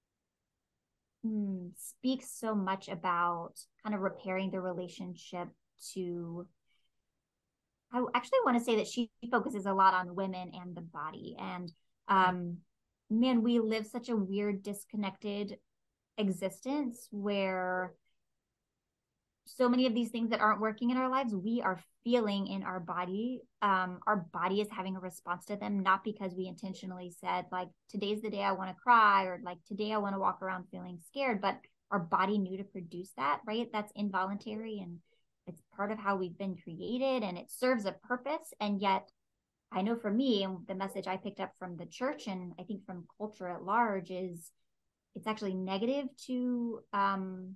hmm, speaks so much about kind of repairing the relationship to, I actually want to say that she focuses a lot on women and the body. And um, man, we live such a weird, disconnected existence where so many of these things that aren't working in our lives, we are feeling in our body. Um, our body is having a response to them, not because we intentionally said, like, today's the day I want to cry, or like, today I want to walk around feeling scared, but our body knew to produce that, right? That's involuntary and it's part of how we've been created and it serves a purpose. And yet, I know for me, and the message I picked up from the church and I think from culture at large is it's actually negative to, um,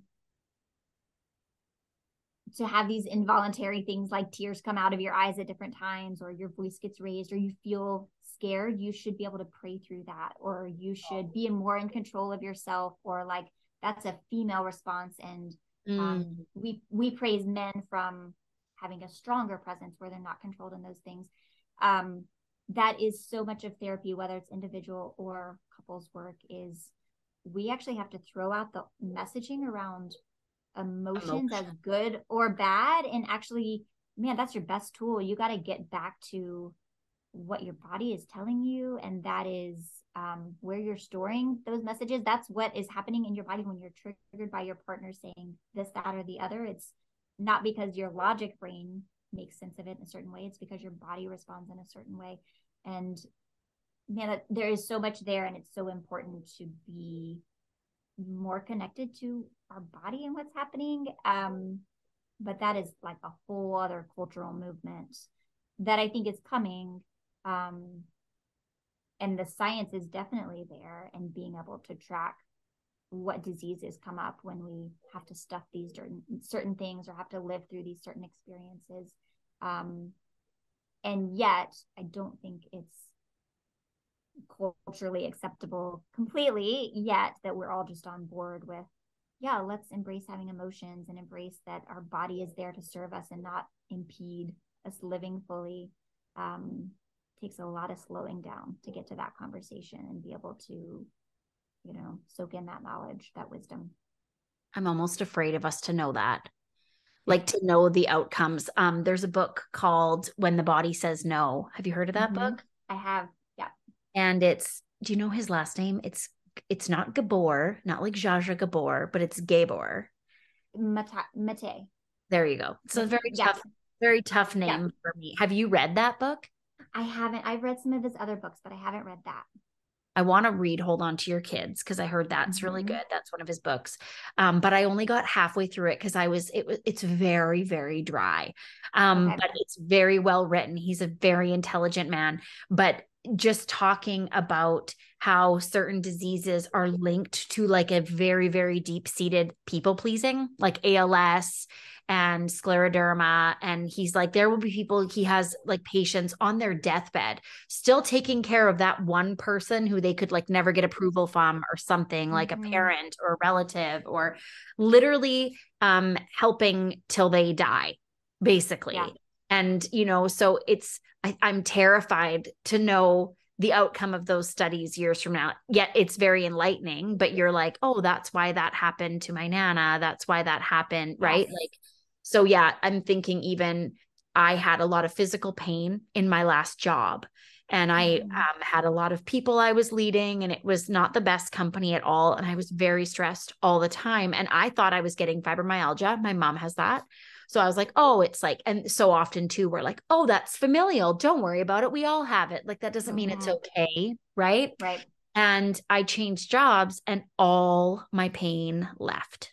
to have these involuntary things like tears come out of your eyes at different times, or your voice gets raised, or you feel scared. You should be able to pray through that, or you should be more in control of yourself, or like that's a female response. And mm. um, we we praise men from having a stronger presence where they're not controlled in those things. Um, that is so much of therapy, whether it's individual or couples work, is we actually have to throw out the messaging around emotions Emotion. as good or bad, and actually, man, that's your best tool. You got to get back to what your body is telling you, and that is um, where you're storing those messages. That's what is happening in your body when you're triggered by your partner saying this, that, or the other. It's not because your logic brain makes sense of it in a certain way. It's because your body responds in a certain way. And man, there is so much there, and it's so important to be more connected to our body and what's happening. Um, but that is like a whole other cultural movement that I think is coming. Um, and the science is definitely there, and being able to track what diseases come up when we have to stuff these certain, certain things or have to live through these certain experiences. Um, and yet I don't think it's culturally acceptable completely yet that we're all just on board with, yeah, let's embrace having emotions and embrace that our body is there to serve us and not impede us living fully. Um, takes a lot of slowing down to get to that conversation and be able to, you know, soak in that knowledge, that wisdom. I'm almost afraid of us to know that, like to know the outcomes. Um, there's a book called When the Body Says No. Have you heard of that mm-hmm. book? I have. Yeah. And it's, do you know his last name? It's, it's not Gabor, not like Zsa Zsa Gabor, but it's Gabor. Mate. There you go. So Mate. very tough, yes. very tough name yeah. for me. Have you read that book? I haven't. I've read some of his other books, but I haven't read that. I want to read Hold On to Your Kids because I heard that's mm-hmm. really good. That's one of his books. Um, but I only got halfway through it because I was, it was, it's very, very dry. Um, okay. But it's very well written. He's a very intelligent man. But just talking about how certain diseases are linked to like a very, very deep-seated people pleasing, like A L S and scleroderma. And he's like, there will be people, he has like patients on their deathbed, still taking care of that one person who they could like never get approval from or something, like mm-hmm. a parent or a relative, or literally um, helping till they die, basically. Yeah. And, you know, so it's, I, I'm terrified to know the outcome of those studies years from now. Yet it's very enlightening, but you're like, oh, that's why that happened to my Nana. That's why that happened. Yes. Right. Like, so yeah, I'm thinking even I had a lot of physical pain in my last job, and I mm-hmm. um, had a lot of people I was leading, and it was not the best company at all. And I was very stressed all the time. And I thought I was getting fibromyalgia. My mom has that. So I was like, oh, it's like, and so often too, we're like, oh, that's familial. Don't worry about it. We all have it. Like, that doesn't mean mm-hmm. it's okay. Right. Right. And I changed jobs and all my pain left.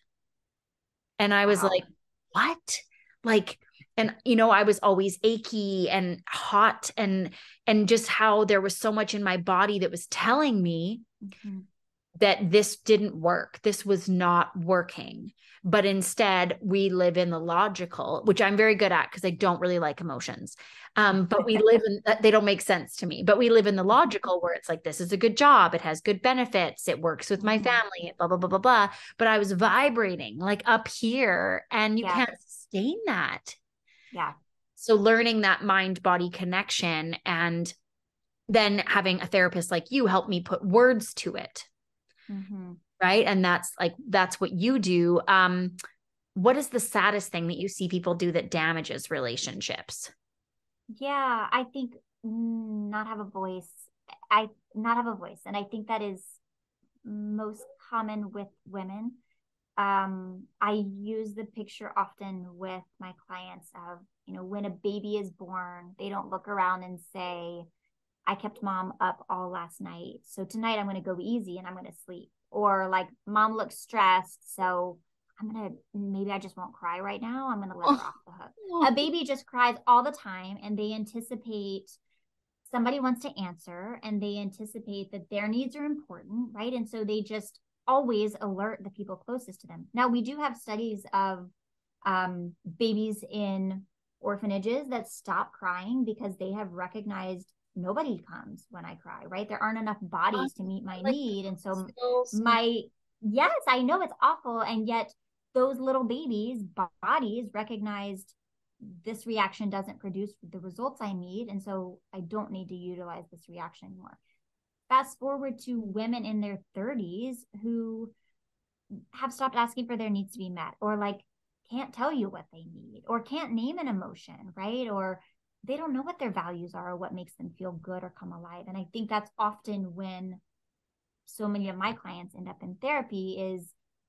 And I was wow. like, what? Like, and, you know, I was always achy and hot, and, and just how there was so much in my body that was telling me mm-hmm. that this didn't work. This was not working. But instead we live in the logical, which I'm very good at because I don't really like emotions. Um, but we live in, they don't make sense to me, but we live in the logical where it's like, this is a good job. It has good benefits. It works with my family, blah, blah, blah, blah, blah. But I was vibrating like up here, and you yeah. can't sustain that. Yeah. So learning that mind body connection, and then having a therapist like you help me put words to it. Mm-hmm. Right. And that's like, that's what you do. Um, what is the saddest thing that you see people do that damages relationships? Yeah, I think not have a voice. I not have a voice. And I think that is most common with women. Um, I use the picture often with my clients of, you know, when a baby is born, they don't look around and say, I kept mom up all last night, so tonight I'm going to go easy and I'm going to sleep. Or like, mom looks stressed, so I'm going to, maybe I just won't cry right now. I'm going to let her off the hook. A baby just cries all the time, and they anticipate somebody wants to answer, and they anticipate that their needs are important, right? And so they just always alert the people closest to them. Now, we do have studies of um, babies in orphanages that stop crying because they have recognized nobody comes when I cry, right? There aren't enough bodies to meet my like, need. And so my, yes, I know it's awful. And yet those little babies' bodies recognized this reaction doesn't produce the results I need. And so I don't need to utilize this reaction anymore. Fast forward to women in their thirties who have stopped asking for their needs to be met, or like can't tell you what they need, or can't name an emotion, right? Or they don't know what their values are or what makes them feel good or come alive. And I think that's often when so many of my clients end up in therapy is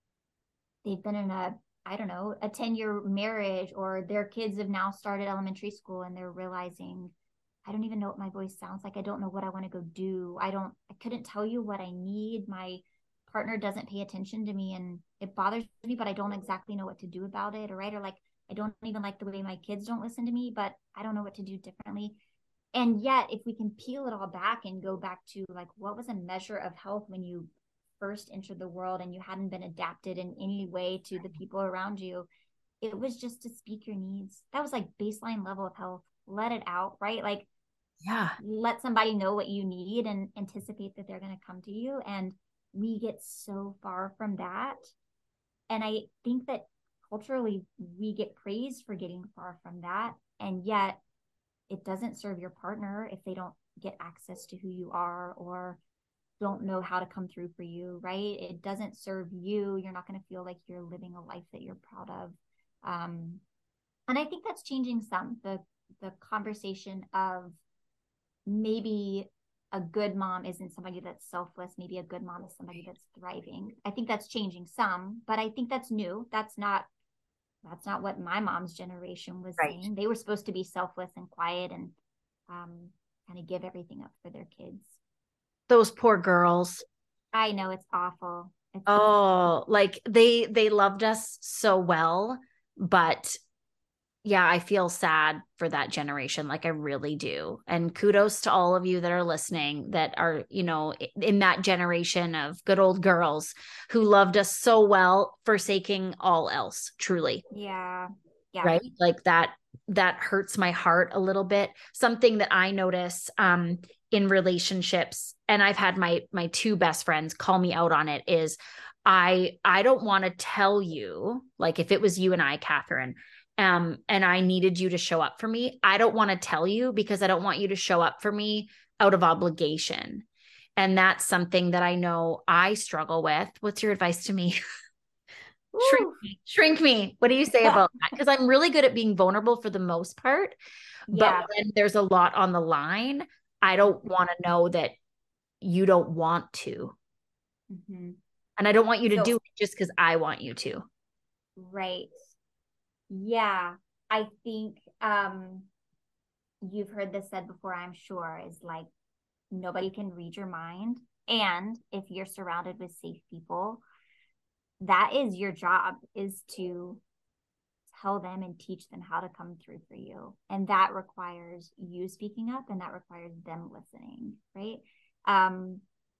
they've been in a, I don't know, a ten year marriage, or their kids have now started elementary school and they're realizing, I don't even know what my voice sounds like. I don't know what I want to go do. I don't, I couldn't tell you what I need. My partner doesn't pay attention to me and it bothers me, but I don't exactly know what to do about it. Or right. Or like, I don't even like the way my kids don't listen to me, but I don't know what to do differently. And yet, if we can peel it all back and go back to like, what was a measure of health when you first entered the world and you hadn't been adapted in any way to the people around you, it was just to speak your needs. That was like baseline level of health. Let it out, right? Like, yeah, let somebody know what you need and anticipate that they're going to come to you. And we get so far from that. And I think that culturally, we get praised for getting far from that. And yet it doesn't serve your partner if they don't get access to who you are or don't know how to come through for you, right? It doesn't serve you. You're not going to feel like you're living a life that you're proud of. Um, and I think that's changing some, the, the conversation of maybe a good mom isn't somebody that's selfless. Maybe a good mom is somebody that's thriving. I think that's changing some, but I think that's new. That's not That's not what my mom's generation was right. saying. They were supposed to be selfless and quiet and um, kind of give everything up for their kids. Those poor girls. I know, it's awful. It's oh, awful. Like they they loved us so well, but yeah, I feel sad for that generation. Like I really do. And kudos to all of you that are listening that are, you know, in that generation of good old girls who loved us so well, forsaking all else, truly. Yeah. Yeah. Right. Like that, that hurts my heart a little bit. Something that I notice um, in relationships, and I've had my, my two best friends call me out on it is I, I don't want to tell you, like if it was you and I, Catherine, um, and I needed you to show up for me, I don't want to tell you because I don't want you to show up for me out of obligation. And that's something that I know I struggle with. What's your advice to me? Shrink me, shrink me. What do you say about that? Because I'm really good at being vulnerable for the most part. But Yeah. when there's a lot on the line, I don't want to know that you don't want to. Mm-hmm. And I don't want you to So, do it just because I want you to. right. Yeah. I think um you've heard this said before, I'm sure, is like nobody can read your mind. And if you're surrounded with safe people, that is your job, is to tell them and teach them how to come through for you. And that requires you speaking up, and that requires them listening, right? Um,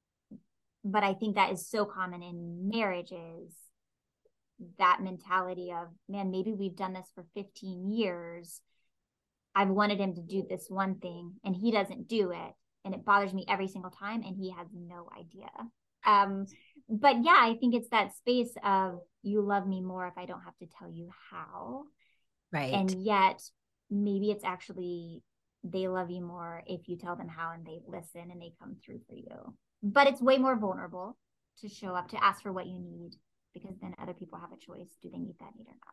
but I think that is so common in marriages, that mentality of, man, maybe we've done this for fifteen years. I've wanted him to do this one thing and he doesn't do it. And it bothers me every single time. And he has no idea. Um, but yeah, I think it's that space of, you love me more if I don't have to tell you how. Right. And yet maybe it's actually, they love you more if you tell them how and they listen and they come through for you. But it's way more vulnerable to show up, to ask for what you need, because then other people have a choice. Do they meet that need or not?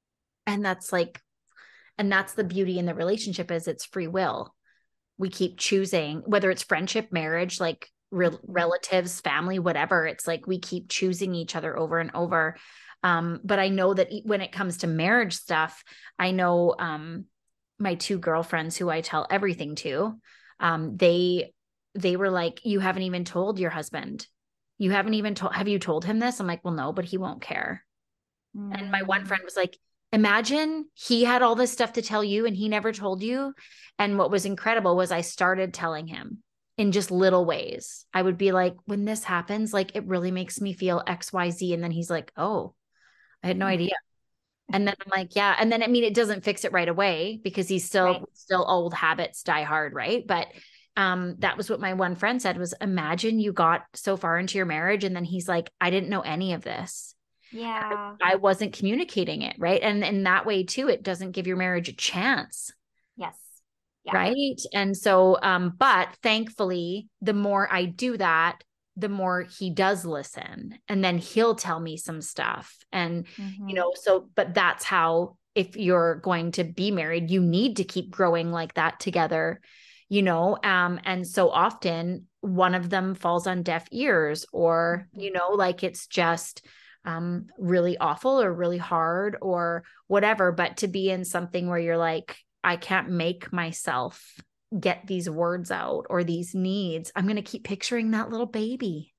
And that's like, and that's the beauty in the relationship is it's free will. We keep choosing, whether it's friendship, marriage, like re- relatives, family, whatever. It's like we keep choosing each other over and over. Um, but I know that when it comes to marriage stuff, I know um, my two girlfriends who I tell everything to, um, they they were like, you haven't even told your husband. You haven't even told, have you told him this? I'm like, well, no, but he won't care. Mm. And my one friend was like, imagine he had all this stuff to tell you and he never told you. And what was incredible was I started telling him in just little ways. I would be like, when this happens, like it really makes me feel X, Y, Z. And then he's like, oh, I had no idea. And then I'm like, yeah. And then, I mean, it doesn't fix it right away because he's still, right. still old habits die hard. Right. But um, that was what my one friend said was, imagine you got so far into your marriage. And then he's like, I didn't know any of this. Yeah. I, I wasn't communicating it. Right. And in that way too, it doesn't give your marriage a chance. Yes. Yeah. Right. And so, um, but thankfully, the more I do that, the more he does listen, and then he'll tell me some stuff. And, mm-hmm. you know, so, but that's how, if you're going to be married, you need to keep growing like that together, you know? Um, and so often one of them falls on deaf ears, or, mm-hmm. you know, like it's just, um, really awful or really hard or whatever, but to be in something where you're like, I can't make myself get these words out or these needs. I'm going to keep picturing that little baby.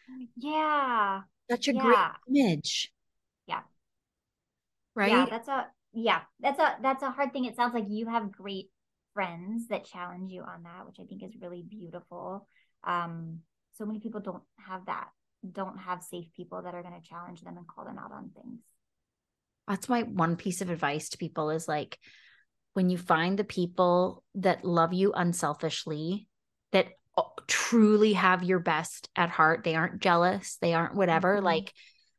Yeah. Such a yeah. great image. Yeah. Right. Yeah. That's a, yeah, that's a, that's a hard thing. It sounds like you have great friends that challenge you on that, which I think is really beautiful. Um, so many people don't have that, don't have safe people that are going to challenge them and call them out on things. That's my one piece of advice to people is like, when you find the people that love you unselfishly, that truly have your best at heart, they aren't jealous, they aren't whatever, mm-hmm. like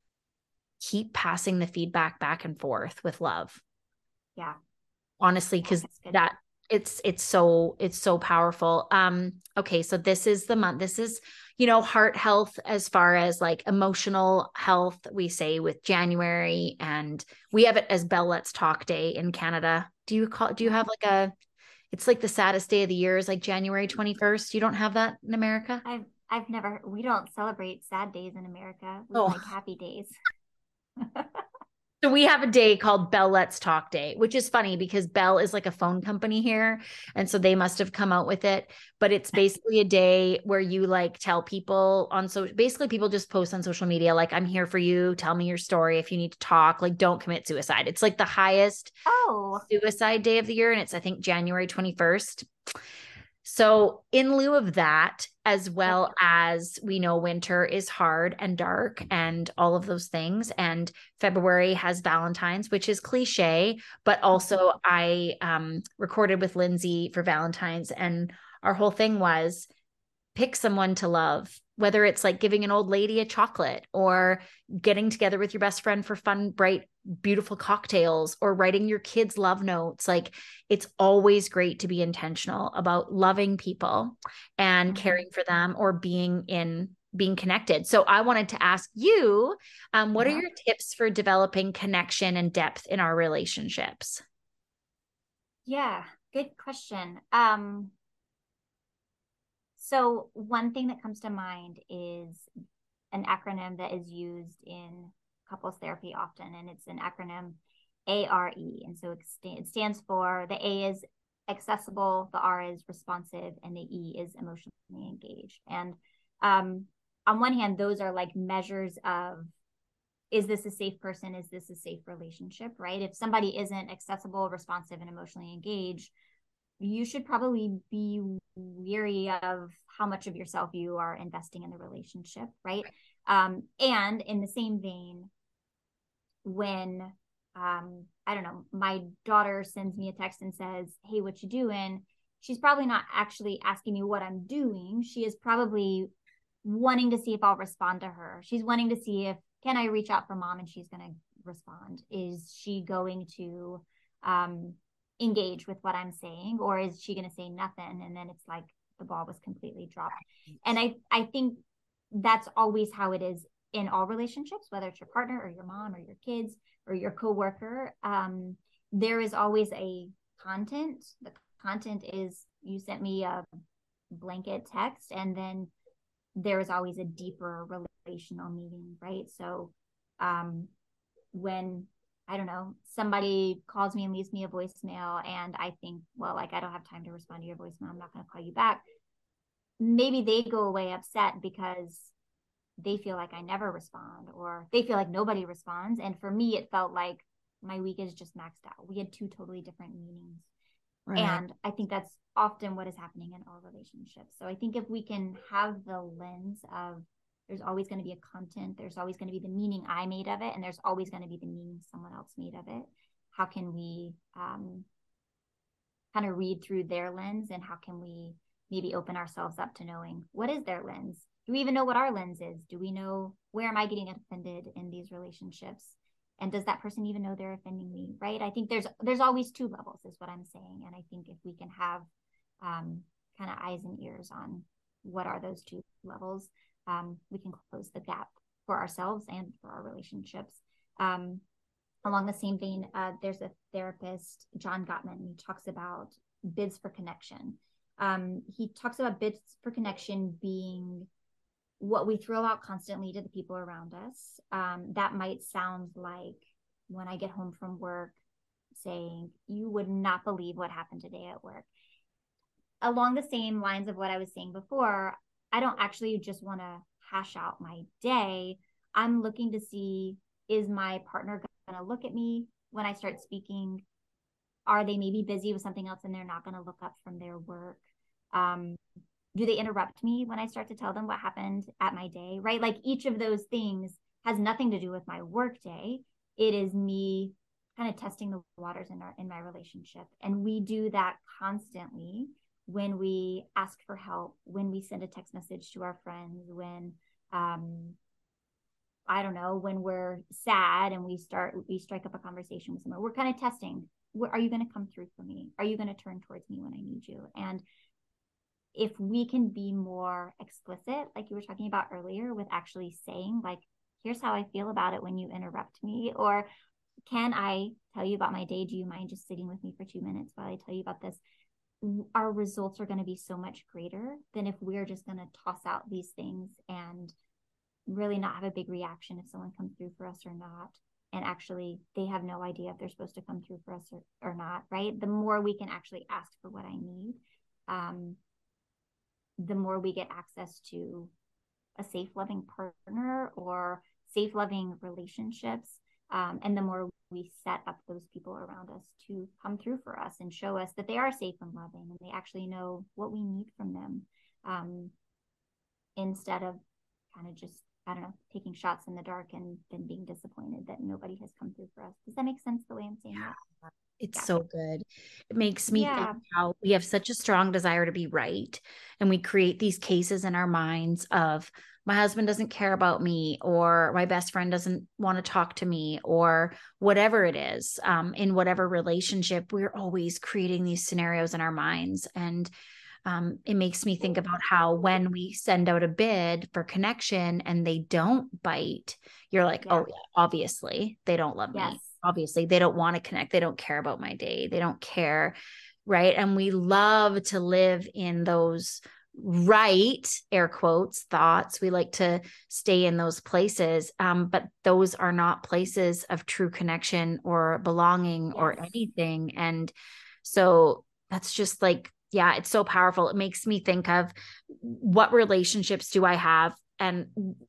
keep passing the feedback back and forth with love. Yeah. Honestly, because yeah, that it's, it's so, it's so powerful. Um, okay. So this is the month, this is, you know, heart health, as far as like emotional health, we say with January, and we have it as Bell Let's Talk Day in Canada. Do you call, do you have like a, it's like the saddest day of the year is like January twenty-first. You don't have that in America? I've, I've never, we don't celebrate sad days in America. We oh. like happy days. So we have a day called Bell Let's Talk Day, which is funny because Bell is like a phone company here. And so they must have come out with it. But it's basically a day where you like tell people on so basically people just post on social media, like, I'm here for you. Tell me your story. If you need to talk, like, don't commit suicide. It's like the highest Oh, suicide day of the year. And it's, I think, January twenty-first. So, in lieu of that, as well as we know winter is hard and dark and all of those things, and February has Valentine's, which is cliche, but also I um, recorded with Lindsay for Valentine's, and our whole thing was pick someone to love, whether it's like giving an old lady a chocolate or getting together with your best friend for fun, bright, beautiful cocktails or writing your kids love notes. Like, it's always great to be intentional about loving people and mm-hmm. caring for them or being in being connected. So I wanted to ask you, um, what uh-huh. are your tips for developing connection and depth in our relationships? Yeah, good question. Um, So one thing that comes to mind is an acronym that is used in couples therapy often, and it's an acronym A R E. And so it stands for, the A is accessible, the R is responsive, and the E is emotionally engaged. And um, on one hand, those are like measures of, is this a safe person? Is this a safe relationship, right? If somebody isn't accessible, responsive, and emotionally engaged, you should probably be weary of how much of yourself you are investing in the relationship, right? Um, and in the same vein, when, um, I don't know, my daughter sends me a text and says, hey, what you doing? She's probably not actually asking me what I'm doing. She is probably wanting to see if I'll respond to her. She's wanting to see if, can I reach out for mom and she's going to respond? Is she going to, um, engage with what I'm saying, or is she going to say nothing? And then it's like the ball was completely dropped. And I, I think that's always how it is in all relationships, whether it's your partner or your mom or your kids or your coworker. Um, there is always a content. The content is, you sent me a blanket text, and then there is always a deeper relational meaning, right? So um, when I don't know, somebody calls me and leaves me a voicemail, and I think, well, like, I don't have time to respond to your voicemail, I'm not going to call you back. Maybe they go away upset because they feel like I never respond, or they feel like nobody responds. And for me, it felt like my week is just maxed out. We had two totally different meanings. Right. And I think that's often what is happening in all relationships. So I think if we can have the lens of, there's always going to be a content, there's always going to be the meaning I made of it, and there's always going to be the meaning someone else made of it. How can we um, kind of read through their lens, and how can we maybe open ourselves up to knowing, what is their lens? Do we even know what our lens is? Do we know, where am I getting offended in these relationships? And does that person even know they're offending me, right? I think there's there's always two levels, is what I'm saying. And I think if we can have um, kind of eyes and ears on what are those two levels, um, we can close the gap for ourselves and for our relationships. Um, along the same vein, uh, there's a therapist, John Gottman, he talks about bids for connection. Um, he talks about bids for connection being what we throw out constantly to the people around us. Um, that might sound like when I get home from work saying, you would not believe what happened today at work. Along the same lines of what I was saying before, I don't actually just want to hash out my day. I'm looking to see, is my partner going to look at me when I start speaking? Are they maybe busy with something else and they're not going to look up from their work? Um, do they interrupt me when I start to tell them what happened at my day, right? Like, each of those things has nothing to do with my work day. It is me kind of testing the waters in our in my relationship. And we do that constantly when we ask for help, when we send a text message to our friends, when um I don't know, when we're sad and we start we strike up a conversation with someone. We're kind of testing, are you going to come through for me? Are you going to turn towards me when I need you? And if we can be more explicit, like you were talking about earlier, with actually saying, like, here's how I feel about it when you interrupt me, or can I tell you about my day? Do you mind just sitting with me for two minutes while I tell you about this? Our results are going to be so much greater than if we're just going to toss out these things and really not have a big reaction if someone comes through for us or not. and actually they have no idea if they're supposed to come through for us or, or not, right? The more we can actually ask for what I need, um, the more we get access to a safe, loving partner or safe, loving relationships. Um, and the more we set up those people around us to come through for us and show us that they are safe and loving and they actually know what we need from them, um, instead of kind of just, I don't know, taking shots in the dark and then being disappointed that nobody has come through for us. Does that make sense the way I'm saying Yeah. that? It's Yeah. so good. It makes me Yeah. think how we have such a strong desire to be right. And we create these cases in our minds of my husband doesn't care about me, or my best friend doesn't want to talk to me, or whatever it is, um, in whatever relationship, we're always creating these scenarios in our minds. And um, it makes me think about how when we send out a bid for connection and they don't bite, you're like, Yeah. oh, yeah, obviously they don't love Yes. me. Obviously they don't want to connect. They don't care about my day. They don't care. Right. And we love to live in those right, air quotes, thoughts. We like to stay in those places. Um, but those are not places of true connection or belonging Yes. or anything. And so that's just like, yeah, it's so powerful. It makes me think of what relationships do I have, and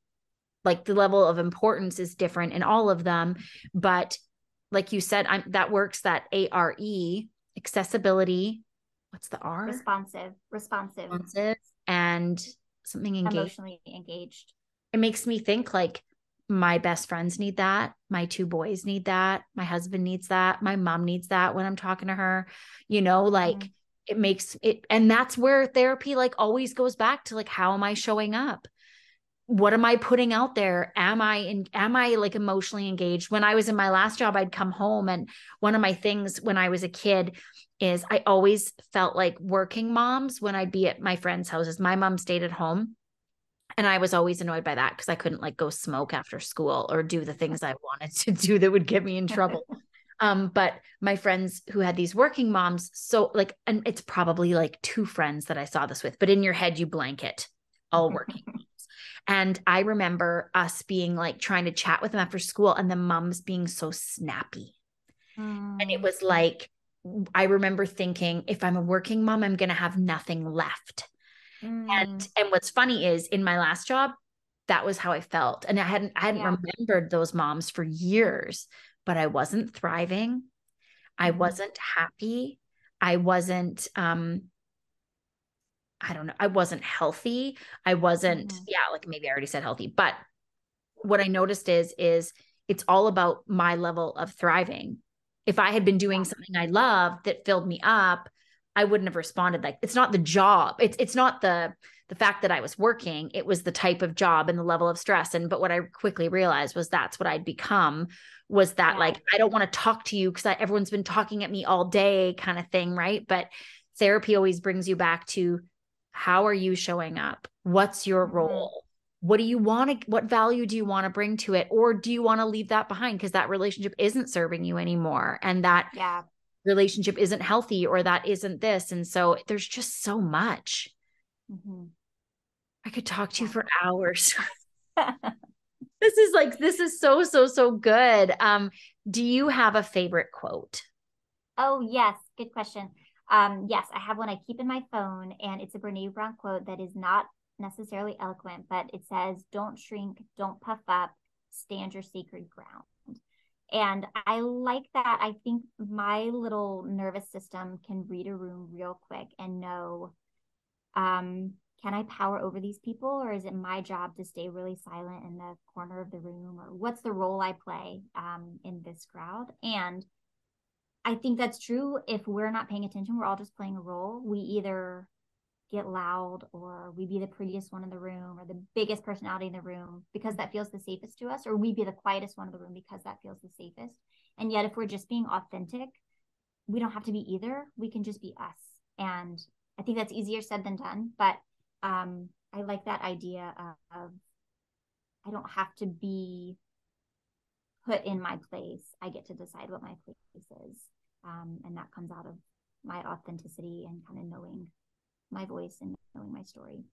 like the level of importance is different in all of them. But like you said, I'm that works, that A R E, accessibility. What's the R? Responsive, responsive, Responsive, and something engaged. Emotionally engaged. It makes me think like my best friends need that. My two boys need that. My husband needs that. My mom needs that when I'm talking to her, you know, like mm-hmm. It makes it. And that's where therapy like always goes back to like, how am I showing up? What am I putting out there? Am I in, am I like emotionally engaged? When I was in my last job, I'd come home, and one of my things when I was a kid is I always felt like working moms when I'd be at my friends' houses. My mom stayed at home, and I was always annoyed by that because I couldn't like go smoke after school or do the things I wanted to do that would get me in trouble. Um, but my friends who had these working moms, so like, and it's probably like two friends that I saw this with, but in your head, you blanket all working moms. And I remember us being like trying to chat with them after school, and the moms being so snappy. Mm. And it was like, I remember thinking, if I'm a working mom, I'm going to have nothing left. Mm. And, and what's funny is in my last job, that was how I felt. And I hadn't, I hadn't yeah. remembered those moms for years, but I wasn't thriving. I mm-hmm. wasn't happy. I wasn't, um, I don't know. I wasn't healthy. I wasn't, mm-hmm. yeah, like maybe I already said healthy, but what I noticed is, is it's all about my level of thriving. If I had been doing yeah. something I loved that filled me up, I wouldn't have responded. Like, it's not the job. It's, it's not the, the fact that I was working. It was the type of job and the level of stress. And, but what I quickly realized was that's what I'd become, was that yeah. like, I don't want to talk to you because everyone's been talking at me all day kind of thing. Right. But therapy always brings you back to, how are you showing up? What's your mm-hmm. role? What do you want to, what value do you want to bring to it? Or do you want to leave that behind because that relationship isn't serving you anymore? And that yeah. relationship isn't healthy, or that isn't this. And so there's just so much. Mm-hmm. I could talk to yeah. you for hours. This is like, this is so, so, so good. Um, do you have a favorite quote? Oh, yes. Good question. Um, yes, I have one I keep in my phone, and it's a Brene Brown quote that is not necessarily eloquent, but it says, don't shrink, don't puff up, stand your sacred ground. And I like that. I think my little nervous system can read a room real quick and know, um, can I power over these people, or is it my job to stay really silent in the corner of the room, or what's the role I play um, in this crowd? And I think that's true. If we're not paying attention, we're all just playing a role. We either get loud, or we be the prettiest one in the room, or the biggest personality in the room because that feels the safest to us, or we be the quietest one in the room because that feels the safest. And yet if we're just being authentic, we don't have to be either. We can just be us. And I think that's easier said than done. But um, I like that idea of, of I don't have to be put in my place. I get to decide what my place is. Um, and that comes out of my authenticity and kind of knowing my voice and knowing my story.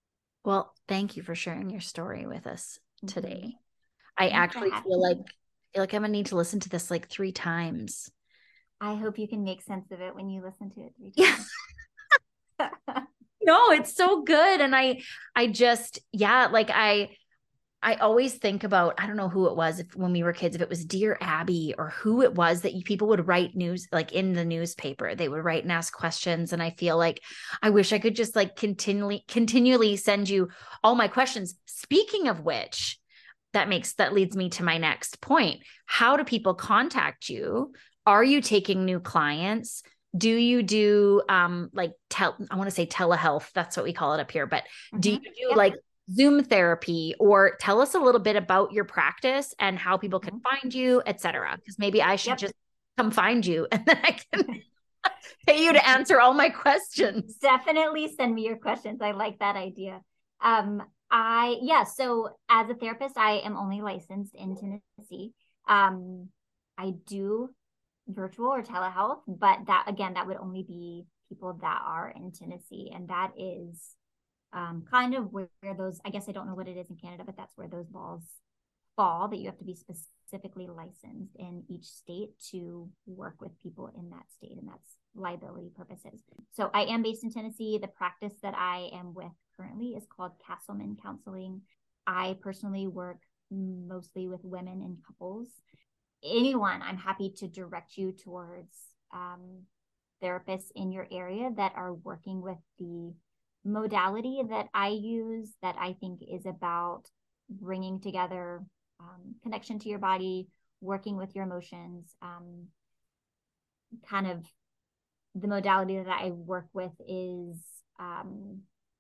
Well, thank you for sharing your story with us today. Mm-hmm. I Thanks actually feel like feel like I'm gonna need to listen to this like three times. I hope you can make sense of it when you listen to it three times. Yeah. No, it's so good. And I, I just, yeah, like I, I always think about, I don't know who it was if when we were kids, if it was Dear Abby or who it was that you, people would write news, like in the newspaper, they would write and ask questions. And I feel like I wish I could just like continually, continually send you all my questions. Speaking of which, that makes, that leads me to my next point. How do people contact you? Are you taking new clients? Do you do um like tel I want to say telehealth, that's what we call it up here, but mm-hmm. do you do yep. like Zoom therapy, or tell us a little bit about your practice and how people can mm-hmm. find you, et cetera. Because maybe I should yep. just come find you and then I can pay you to answer all my questions. Definitely send me your questions. I like that idea. Um, I, yeah, so as a therapist, I am only licensed in Tennessee. Um, I do virtual or telehealth, but that, again, that would only be people that are in Tennessee. And that is um, kind of where, where those, I guess I don't know what it is in Canada, but that's where those laws fall, that you have to be specifically licensed in each state to work with people in that state. And that's liability purposes. So I am based in Tennessee. The practice that I am with currently is called Castleman Counseling. I personally work mostly with women and couples. Anyone, I'm happy to direct you towards um, therapists in your area that are working with the modality that I use, that I think is about bringing together um, connection to your body, working with your emotions. Um, kind of the modality that I work with is, um,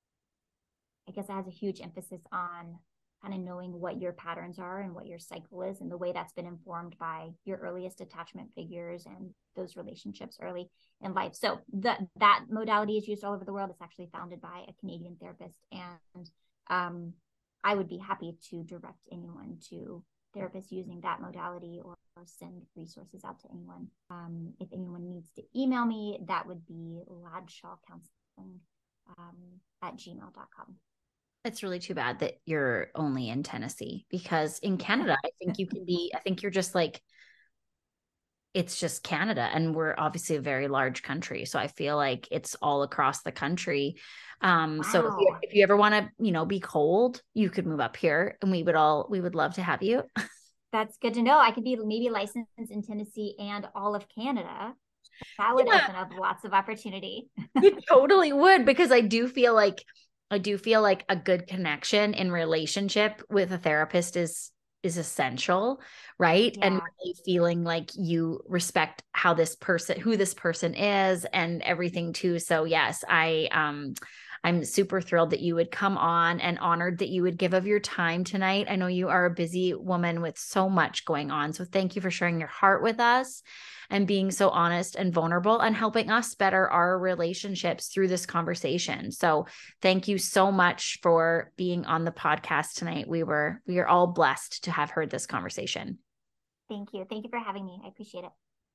I guess it has a huge emphasis on kind of knowing what your patterns are and what your cycle is, and the way that's been informed by your earliest attachment figures and those relationships early in life. So that that modality is used all over the world. It's actually founded by a Canadian therapist, and um, I would be happy to direct anyone to therapists using that modality, or, or send resources out to anyone. Um, if anyone needs to email me, that would be ladshawcounseling um, at gmail dot com. It's really too bad that you're only in Tennessee, because in Canada, I think you can be, I think you're just like, it's just Canada, and we're obviously a very large country. So I feel like it's all across the country. Um, wow. So if you, if you ever want to, you know, be cold, you could move up here, and we would all, we would love to have you. That's good to know. I could be maybe licensed in Tennessee and all of Canada. That would yeah. open up lots of opportunity. It totally would, because I do feel like, I do feel like a good connection in relationship with a therapist is is essential, right? Yeah. And really feeling like you respect how this person, who this person is, and everything too. So yes, I um I'm super thrilled that you would come on, and honored that you would give of your time tonight. I know you are a busy woman with so much going on. So thank you for sharing your heart with us and being so honest and vulnerable, and helping us better our relationships through this conversation. So thank you so much for being on the podcast tonight. We were, we are all blessed to have heard this conversation. Thank you. Thank you for having me. I appreciate it.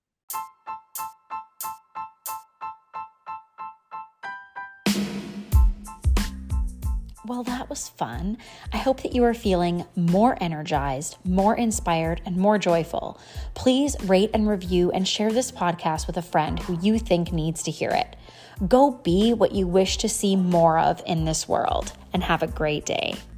Well, that was fun. I hope that you are feeling more energized, more inspired, and more joyful. Please rate and review and share this podcast with a friend who you think needs to hear it. Go be what you wish to see more of in this world, and have a great day.